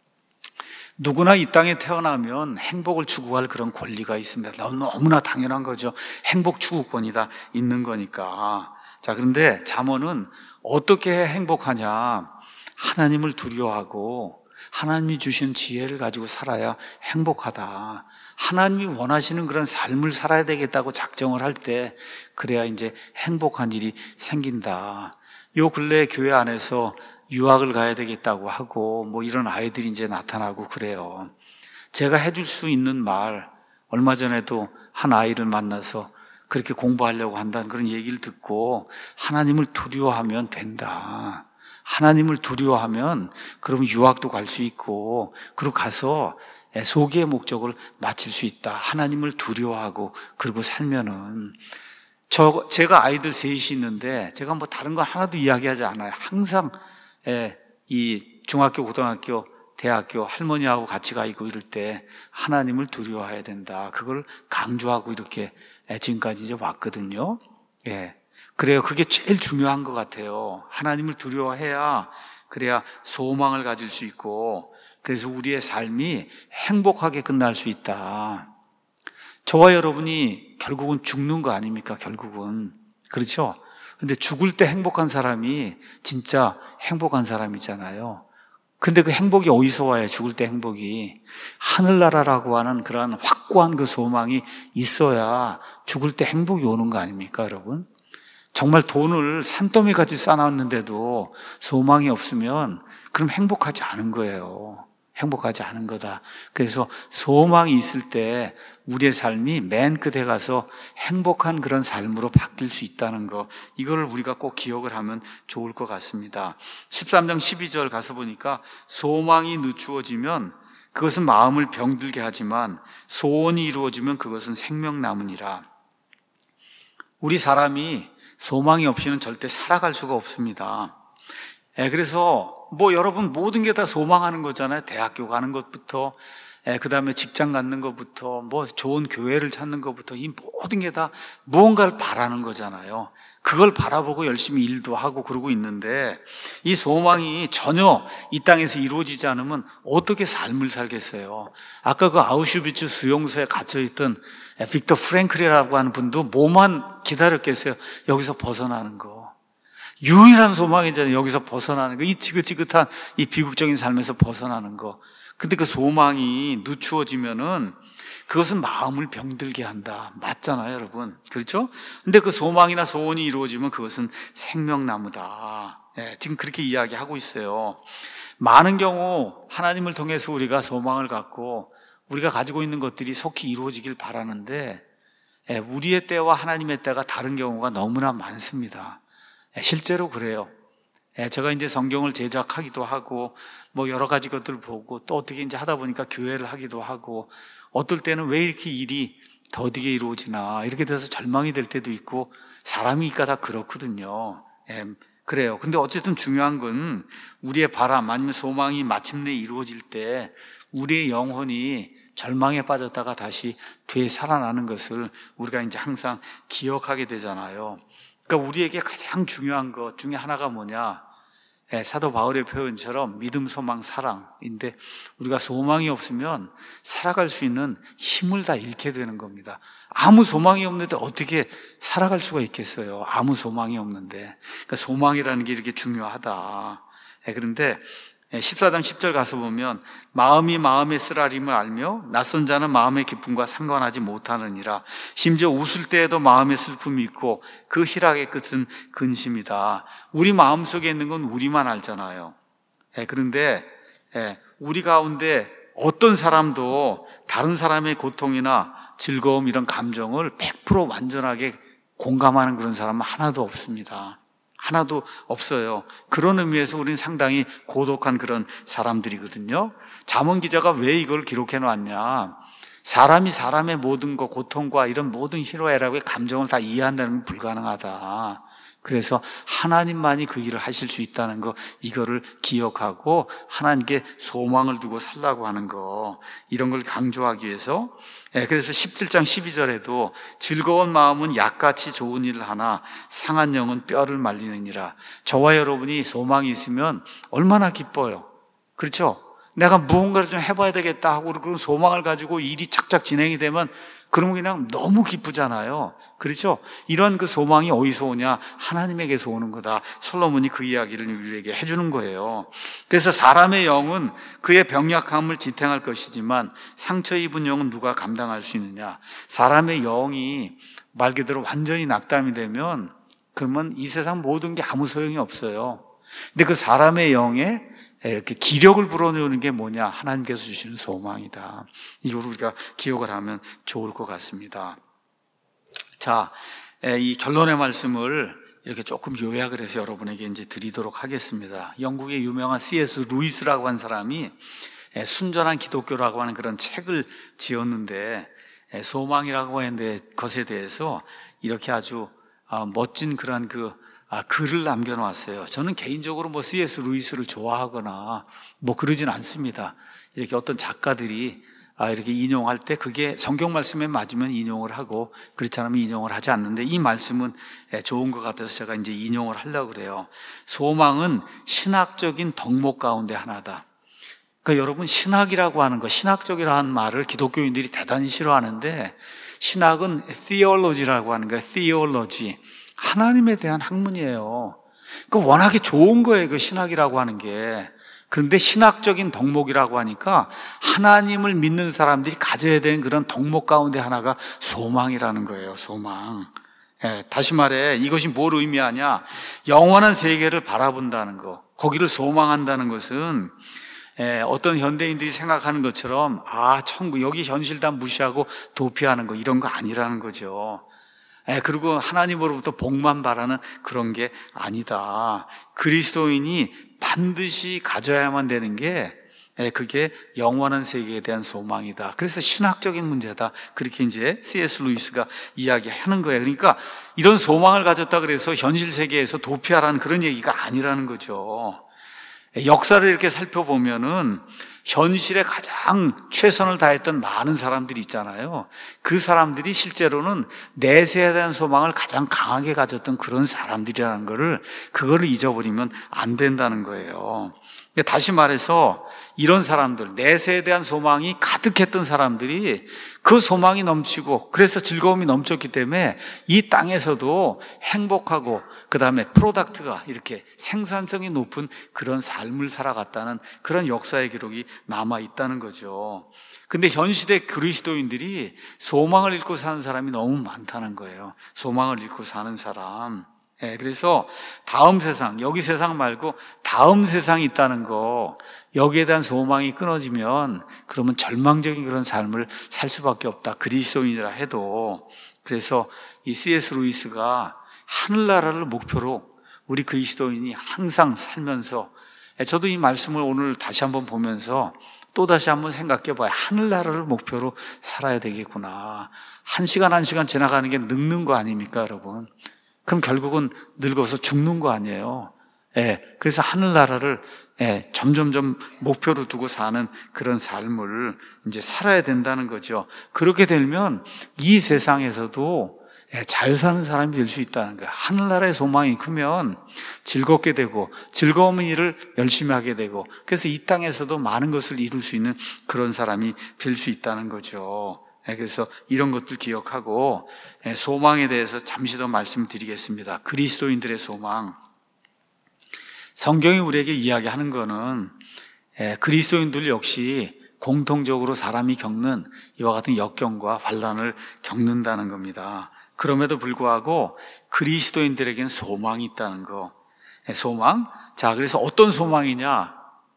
누구나 이 땅에 태어나면 행복을 추구할 그런 권리가 있습니다. 너무나 당연한 거죠. 행복 추구권이 다 있는 거니까. 자, 그런데 잠언은 어떻게 행복하냐? 하나님을 두려워하고 하나님이 주신 지혜를 가지고 살아야 행복하다. 하나님이 원하시는 그런 삶을 살아야 되겠다고 작정을 할 때 그래야 이제 행복한 일이 생긴다. 요 근래 교회 안에서 유학을 가야 되겠다고 하고 뭐 이런 아이들이 이제 나타나고 그래요. 제가 해줄 수 있는 말, 얼마 전에도 한 아이를 만나서 그렇게 공부하려고 한다는 그런 얘기를 듣고 하나님을 두려워하면 된다. 하나님을 두려워하면 그럼 유학도 갈 수 있고 그리고 가서 소기의 목적을 마칠 수 있다. 하나님을 두려워하고 그러고 살면은 제가 아이들 셋이 있는데 제가 뭐 다른 거 하나도 이야기하지 않아요. 항상 이 중학교, 고등학교, 대학교 할머니하고 같이 가 있고 이럴 때 하나님을 두려워해야 된다. 그걸 강조하고 이렇게 지금까지 이제 왔거든요. 그래요. 그게 제일 중요한 것 같아요. 하나님을 두려워해야 그래야 소망을 가질 수 있고 그래서 우리의 삶이 행복하게 끝날 수 있다. 저와 여러분이 결국은 죽는 거 아닙니까? 결국은. 그렇죠? 근데 죽을 때 행복한 사람이 진짜 행복한 사람이잖아요. 근데 그 행복이 어디서 와요? 죽을 때 행복이. 하늘나라라고 하는 그러한 확고한 그 소망이 있어야 죽을 때 행복이 오는 거 아닙니까, 여러분? 정말 돈을 산더미같이 쌓아놨는데도 소망이 없으면 그럼 행복하지 않은 거예요. 행복하지 않은 거다. 그래서 소망이 있을 때 우리의 삶이 맨 끝에 가서 행복한 그런 삶으로 바뀔 수 있다는 거, 이걸 우리가 꼭 기억을 하면 좋을 것 같습니다. 13장 12절 가서 보니까 소망이 늦추어지면 그것은 마음을 병들게 하지만 소원이 이루어지면 그것은 생명 남으니라. 우리 사람이 소망이 없이는 절대 살아갈 수가 없습니다. 그래서 뭐 여러분 모든 게 다 소망하는 거잖아요. 대학교 가는 것부터 그 다음에 직장 갖는 것부터 뭐 좋은 교회를 찾는 것부터 이 모든 게 다 무언가를 바라는 거잖아요. 그걸 바라보고 열심히 일도 하고 그러고 있는데 이 소망이 전혀 이 땅에서 이루어지지 않으면 어떻게 삶을 살겠어요? 아까 그 아우슈비츠 수용소에 gat혀있던 빅터 프랭클이라고 하는 분도 뭐만 기다렸겠어요? 여기서 벗어나는 거. 유일한 소망이잖아요. 여기서 벗어나는 거. 이 지긋지긋한 이 비극적인 삶에서 벗어나는 거. 근데 그 소망이 늦추어지면은 그것은 마음을 병들게 한다. 맞잖아요, 여러분. 그렇죠? 근데 그 소망이나 소원이 이루어지면 그것은 생명나무다. 지금 그렇게 이야기하고 있어요. 많은 경우 하나님을 통해서 우리가 소망을 갖고 우리가 가지고 있는 것들이 속히 이루어지길 바라는데 우리의 때와 하나님의 때가 다른 경우가 너무나 많습니다. 실제로 그래요. 제가 이제 성경을 제작하기도 하고 뭐 여러 가지 것들을 보고 또 어떻게 이제 하다 보니까 교회를 하기도 하고 어떨 때는 왜 이렇게 일이 더디게 이루어지나 이렇게 돼서 절망이 될 때도 있고 사람이니까 다 그렇거든요. 그래요. 근데 어쨌든 중요한 건 우리의 바람 아니면 소망이 마침내 이루어질 때 우리의 영혼이 절망에 빠졌다가 다시 되살아나는 것을 우리가 이제 항상 기억하게 되잖아요. 그러니까 우리에게 가장 중요한 것 중에 하나가 뭐냐? 사도 바울의 표현처럼 믿음, 소망, 사랑인데 우리가 소망이 없으면 살아갈 수 있는 힘을 다 잃게 되는 겁니다. 아무 소망이 없는데 어떻게 살아갈 수가 있겠어요? 아무 소망이 없는데. 그러니까 소망이라는 게 이렇게 중요하다. 그런데 14장 10절 가서 보면 마음이 마음의 쓰라림을 알며 낯선 자는 마음의 기쁨과 상관하지 못하느니라. 심지어 웃을 때에도 마음의 슬픔이 있고 그 희락의 끝은 근심이다. 우리 마음속에 있는 건 우리만 알잖아요. 그런데 우리 가운데 어떤 사람도 다른 사람의 고통이나 즐거움 이런 감정을 100% 완전하게 공감하는 그런 사람은 하나도 없습니다. 하나도 없어요. 그런 의미에서 우리는 상당히 고독한 그런 사람들이거든요. 잠언 기자가 왜 이걸 기록해 놨냐? 사람이 사람의 모든 것, 고통과 이런 모든 희로애락의 감정을 다 이해한다는 건 불가능하다. 그래서 하나님만이 그 일을 하실 수 있다는 거, 이거를 기억하고 하나님께 소망을 두고 살라고 하는 거, 이런 걸 강조하기 위해서. 그래서 17장 12절에도 즐거운 마음은 약같이 좋은 일을 하나 상한 영은 뼈를 말리느니라. 저와 여러분이 소망이 있으면 얼마나 기뻐요. 그렇죠? 내가 무언가를 좀 해봐야 되겠다 하고 그런 소망을 가지고 일이 착착 진행이 되면 그러면 그냥 너무 기쁘잖아요. 그렇죠? 이런 그 소망이 어디서 오냐? 하나님에게서 오는 거다. 솔로몬이 그 이야기를 우리에게 해주는 거예요. 그래서 사람의 영은 그의 병약함을 지탱할 것이지만 상처 입은 영은 누가 감당할 수 있느냐? 사람의 영이 말 그대로 완전히 낙담이 되면 그러면 이 세상 모든 게 아무 소용이 없어요. 근데 그 사람의 영에 이렇게 기력을 불어넣는 게 뭐냐? 하나님께서 주시는 소망이다. 이걸 우리가 기억을 하면 좋을 것 같습니다. 자, 이 결론의 말씀을 이렇게 조금 요약을 해서 여러분에게 이제 드리도록 하겠습니다. 영국의 유명한 C.S. 루이스라고 한 사람이 순전한 기독교라고 하는 그런 책을 지었는데 소망이라고 하는 것에 대해서 이렇게 아주 멋진 그런 글을 남겨놨어요. 저는 개인적으로 C.S. 루이스를 좋아하거나 그러진 않습니다. 이렇게 어떤 작가들이 이렇게 인용할 때 그게 성경 말씀에 맞으면 인용을 하고 그렇지 않으면 인용을 하지 않는데 이 말씀은 좋은 것 같아서 제가 이제 인용을 하려고 그래요. 소망은 신학적인 덕목 가운데 하나다. 그러니까 여러분 신학이라고 하는 거, 신학적이라는 말을 기독교인들이 대단히 싫어하는데 신학은 theology라고 하는 거예요. theology. 하나님에 대한 학문이에요. 그 워낙에 좋은 거예요. 그 신학이라고 하는 게. 그런데 신학적인 덕목이라고 하니까 하나님을 믿는 사람들이 가져야 되는 그런 덕목 가운데 하나가 소망이라는 거예요. 소망. 다시 말해 이것이 뭘 의미하냐? 영원한 세계를 바라본다는 거. 거기를 소망한다는 것은 어떤 현대인들이 생각하는 것처럼 천국 여기 현실 다 무시하고 도피하는 거 이런 거 아니라는 거죠. 그리고 하나님으로부터 복만 바라는 그런 게 아니다. 그리스도인이 반드시 가져야만 되는 게 그게 영원한 세계에 대한 소망이다. 그래서 신학적인 문제다. 그렇게 이제 C.S. 루이스가 이야기하는 거예요. 그러니까 이런 소망을 가졌다 그래서 현실 세계에서 도피하라는 그런 얘기가 아니라는 거죠. 역사를 이렇게 살펴보면은 현실에 가장 최선을 다했던 많은 사람들이 있잖아요. 그 사람들이 실제로는 내세에 대한 소망을 가장 강하게 가졌던 그런 사람들이라는 거를 그거를 잊어버리면 안 된다는 거예요. 다시 말해서 이런 사람들, 내세에 대한 소망이 가득했던 사람들이 그 소망이 넘치고 그래서 즐거움이 넘쳤기 때문에 이 땅에서도 행복하고 그 다음에 프로덕트가 이렇게 생산성이 높은 그런 삶을 살아갔다는 그런 역사의 기록이 남아있다는 거죠. 근데 현 시대 그리스도인들이 소망을 잃고 사는 사람이 너무 많다는 거예요. 소망을 잃고 사는 사람. 그래서 다음 세상, 여기 세상 말고 다음 세상이 있다는 거, 여기에 대한 소망이 끊어지면 그러면 절망적인 그런 삶을 살 수밖에 없다. 그리스도인이라 해도. 그래서 이 C.S. 루이스가 하늘나라를 목표로 우리 그리스도인이 항상 살면서, 저도 이 말씀을 오늘 다시 한번 보면서 또 다시 한번 생각해 봐요. 하늘나라를 목표로 살아야 되겠구나. 한 시간 한 시간 지나가는 게 늙는 거 아닙니까, 여러분? 그럼 결국은 늙어서 죽는 거 아니에요. 그래서 하늘나라를 점점점 목표로 두고 사는 그런 삶을 이제 살아야 된다는 거죠. 그렇게 되면 이 세상에서도 잘 사는 사람이 될 수 있다는 거예요. 하늘나라의 소망이 크면 즐겁게 되고 즐거운 일을 열심히 하게 되고 그래서 이 땅에서도 많은 것을 이룰 수 있는 그런 사람이 될 수 있다는 거죠. 그래서 이런 것들 기억하고 소망에 대해서 잠시 더 말씀드리겠습니다. 그리스도인들의 소망. 성경이 우리에게 이야기하는 거는 그리스도인들 역시 공통적으로 사람이 겪는 이와 같은 역경과 환난을 겪는다는 겁니다. 그럼에도 불구하고 그리스도인들에게는 소망이 있다는 거. 소망? 자, 그래서 어떤 소망이냐?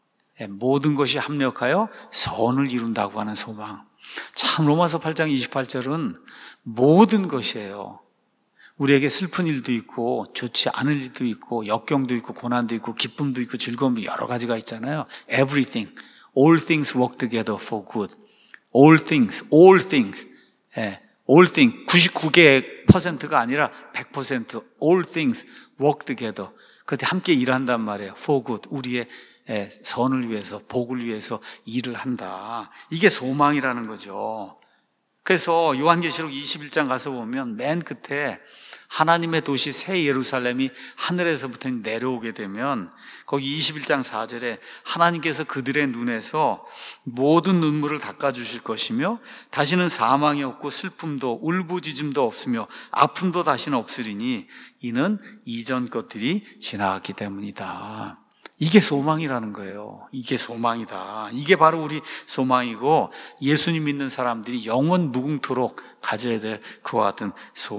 모든 것이 합력하여 선을 이룬다고 하는 소망. 참 로마서 8장 28절은 모든 것이에요. 우리에게 슬픈 일도 있고 좋지 않을 일도 있고 역경도 있고 고난도 있고 기쁨도 있고 즐거움도 여러 가지가 있잖아요. Everything, all things work together for good. All things, all things. all things, 99개의 %가 아니라 100% all things work together. 그때 함께 일한단 말이에요. for good, 우리의 선을 위해서, 복을 위해서 일을 한다. 이게 소망이라는 거죠. 그래서 요한계시록 21장 가서 보면 맨 끝에 하나님의 도시 새 예루살렘이 하늘에서부터 내려오게 되면 거기 21장 4절에 하나님께서 그들의 눈에서 모든 눈물을 닦아주실 것이며 다시는 사망이 없고 슬픔도 울부짖음도 없으며 아픔도 다시는 없으리니 이는 이전 것들이 지나갔기 때문이다. 이게 소망이라는 거예요. 이게 소망이다. 이게 바로 우리 소망이고 예수님 믿는 사람들이 영원 무궁토록 가져야 될 그와 같은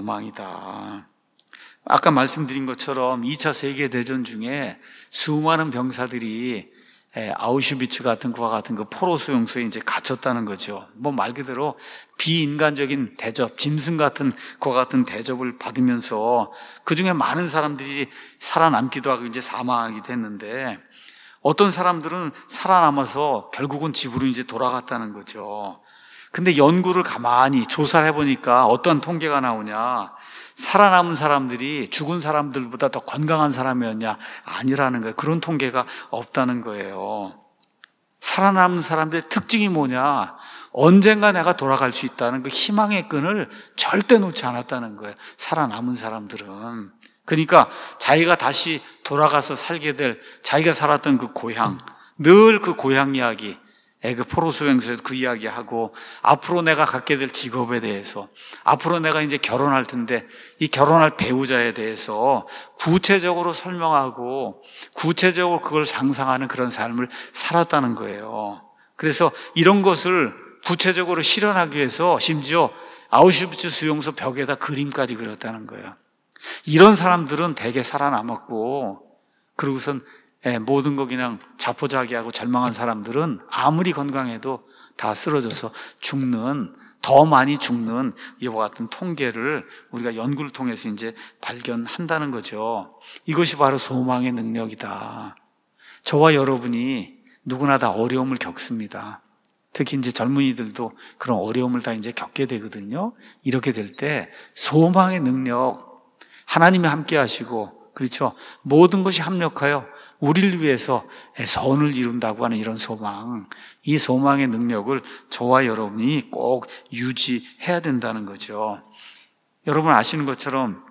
소망이다. 아까 말씀드린 것처럼 2차 세계대전 중에 수많은 병사들이 아우슈비츠 같은 그와 같은 그 포로 수용소에 이제 갇혔다는 거죠. 뭐 말 그대로 비인간적인 대접, 짐승 같은 그와 같은 대접을 받으면서 그 중에 많은 사람들이 살아남기도 하고 이제 사망하기도 했는데 어떤 사람들은 살아남아서 결국은 집으로 이제 돌아갔다는 거죠. 근데 연구를 가만히 조사를 해보니까 어떤 통계가 나오냐. 살아남은 사람들이 죽은 사람들보다 더 건강한 사람이었냐? 아니라는 거예요. 그런 통계가 없다는 거예요. 살아남은 사람들의 특징이 뭐냐? 언젠가 내가 돌아갈 수 있다는 그 희망의 끈을 절대 놓지 않았다는 거예요. 살아남은 사람들은. 그러니까 자기가 다시 돌아가서 살게 될 자기가 살았던 그 고향, 늘 그 고향 이야기, 그 포로 수용소에서 그 이야기하고 앞으로 내가 갖게 될 직업에 대해서 앞으로 내가 이제 결혼할 텐데 이 결혼할 배우자에 대해서 구체적으로 설명하고 구체적으로 그걸 상상하는 그런 삶을 살았다는 거예요. 그래서 이런 것을 구체적으로 실현하기 위해서 심지어 아우슈비츠 수용소 벽에다 그림까지 그렸다는 거예요. 이런 사람들은 대개 살아남았고 그러고선 모든 거 그냥 자포자기하고 절망한 사람들은 아무리 건강해도 다 쓰러져서 죽는, 더 많이 죽는 이와 같은 통계를 우리가 연구를 통해서 이제 발견한다는 거죠. 이것이 바로 소망의 능력이다. 저와 여러분이 누구나 다 어려움을 겪습니다. 특히 이제 젊은이들도 그런 어려움을 다 이제 겪게 되거든요. 이렇게 될 때 소망의 능력, 하나님이 함께 하시고, 그렇죠. 모든 것이 합력하여 우리를 위해서 선을 이룬다고 하는 이런 소망, 이 소망의 능력을 저와 여러분이 꼭 유지해야 된다는 거죠. 여러분 아시는 것처럼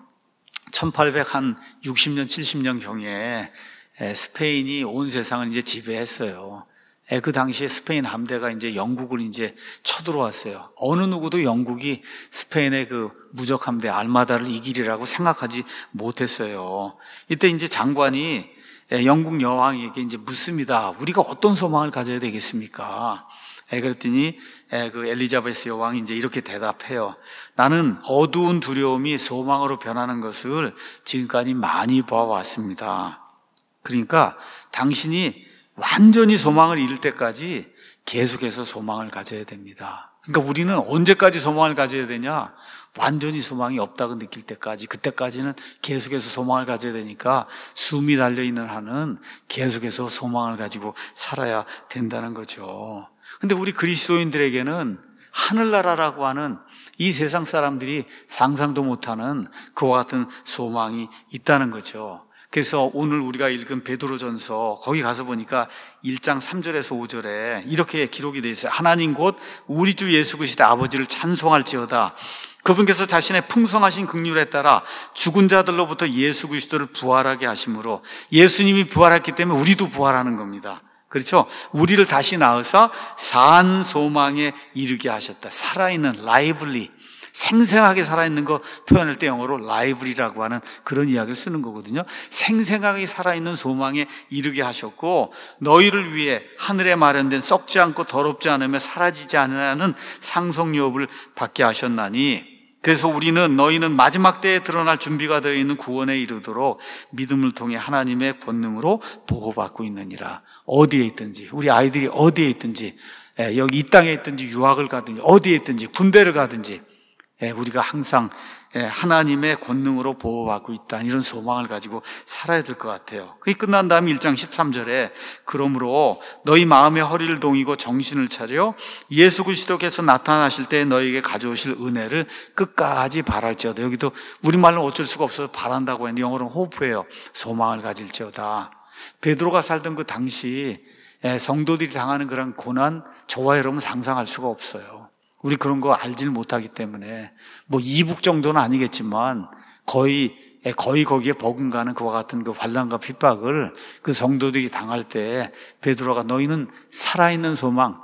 1860년, 70년 경에 스페인이 온 세상을 이제 지배했어요. 그 당시에 스페인 함대가 이제 영국을 이제 쳐들어왔어요. 어느 누구도 영국이 스페인의 그 무적 함대 알마다를 이기리라고 생각하지 못했어요. 이때 이제 장관이 영국 여왕에게 이제 묻습니다. 우리가 어떤 소망을 가져야 되겠습니까? 그랬더니 그 엘리자베스 여왕이 이제 이렇게 대답해요. 나는 어두운 두려움이 소망으로 변하는 것을 지금까지 많이 봐왔습니다. 그러니까 당신이 완전히 소망을 잃을 때까지 계속해서 소망을 가져야 됩니다. 그러니까 우리는 언제까지 소망을 가져야 되냐? 완전히 소망이 없다고 느낄 때까지, 그때까지는 계속해서 소망을 가져야 되니까 숨이 달려있는 한은 계속해서 소망을 가지고 살아야 된다는 거죠. 근데 우리 그리스도인들에게는 하늘나라라고 하는 이 세상 사람들이 상상도 못하는 그와 같은 소망이 있다는 거죠. 그래서 오늘 우리가 읽은 베드로전서 거기 가서 보니까 1장 3절에서 5절에 이렇게 기록이 되어 있어요. 하나님 곧 우리 주 예수 그리스도의 아버지를 찬송할지어다. 그분께서 자신의 풍성하신 긍휼에 따라 죽은 자들로부터 예수 그리스도를 부활하게 하심으로, 예수님이 부활했기 때문에 우리도 부활하는 겁니다. 그렇죠? 우리를 다시 낳으사 산 소망에 이르게 하셨다. 살아있는 라이블리, 생생하게 살아있는 거 표현할 때 영어로 라이블리라고 하는 그런 이야기를 쓰는 거거든요. 생생하게 살아있는 소망에 이르게 하셨고, 너희를 위해 하늘에 마련된 썩지 않고 더럽지 않으며 사라지지 않는 상속유업을 받게 하셨나니, 그래서 우리는 너희는 마지막 때에 드러날 준비가 되어 있는 구원에 이르도록 믿음을 통해 하나님의 권능으로 보호받고 있느니라. 어디에 있든지, 우리 아이들이 어디에 있든지, 여기 이 땅에 있든지 유학을 가든지 어디에 있든지 군대를 가든지 우리가 항상 하나님의 권능으로 보호받고 있다는 이런 소망을 가지고 살아야 될 것 같아요. 그게 끝난 다음에 1장 13절에 그러므로 너희 마음의 허리를 동이고 정신을 차려 예수 그리스도께서 나타나실 때 너희에게 가져오실 은혜를 끝까지 바랄지어다. 여기도 우리말로 어쩔 수가 없어서 바란다고 했는데 영어로는 호프예요. 소망을 가질지어다. 베드로가 살던 그 당시 성도들이 당하는 그런 고난, 저와 여러분 상상할 수가 없어요. 우리 그런 거 알지를 못하기 때문에 뭐 이북 정도는 아니겠지만 거의 거기에 버금가는 그와 같은 그 환난과 핍박을 그 성도들이 당할 때 베드로가 너희는 살아있는 소망,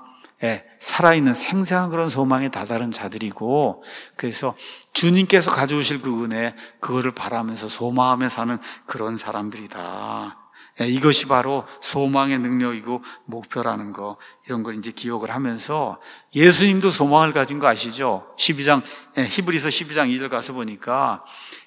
살아있는 생생한 그런 소망에 다다른 자들이고, 그래서 주님께서 가져오실 그 은혜, 그거를 바라면서 소망하며 사는 그런 사람들이다. 이것이 바로 소망의 능력이고 목표라는 거, 이런 걸 이제 기억을 하면서, 예수님도 소망을 가진 거 아시죠? 히브리서 12장 2절 가서 보니까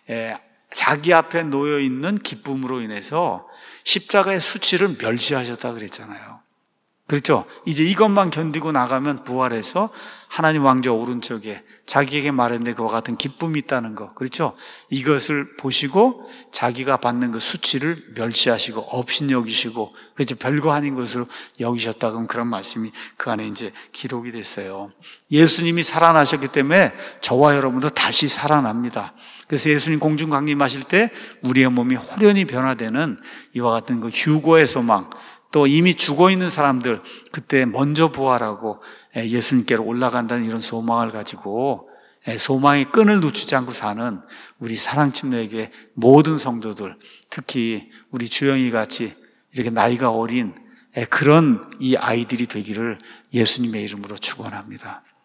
자기 앞에 놓여 있는 기쁨으로 인해서 십자가의 수치를 멸시하셨다 그랬잖아요. 그렇죠? 이제 이것만 견디고 나가면 부활해서 하나님 왕좌 오른쪽에 자기에게 말했는데 그와 같은 기쁨이 있다는 거. 그렇죠? 이것을 보시고 자기가 받는 그 수치를 멸시하시고 업신여기시고, 그렇죠? 별거 아닌 것으로 여기셨다. 그럼 그런 말씀이 그 안에 이제 기록이 됐어요. 예수님이 살아나셨기 때문에 저와 여러분도 다시 살아납니다. 그래서 예수님 공중 강림하실 때 우리의 몸이 호련히 변화되는 이와 같은 그 휴거의 소망, 또 이미 죽어있는 사람들 그때 먼저 부활하고 예수님께로 올라간다는 이런 소망을 가지고 소망의 끈을 놓치지 않고 사는 우리 사랑침례교회 모든 성도들, 특히 우리 주영이 같이 이렇게 나이가 어린 그런 이 아이들이 되기를 예수님의 이름으로 축원합니다.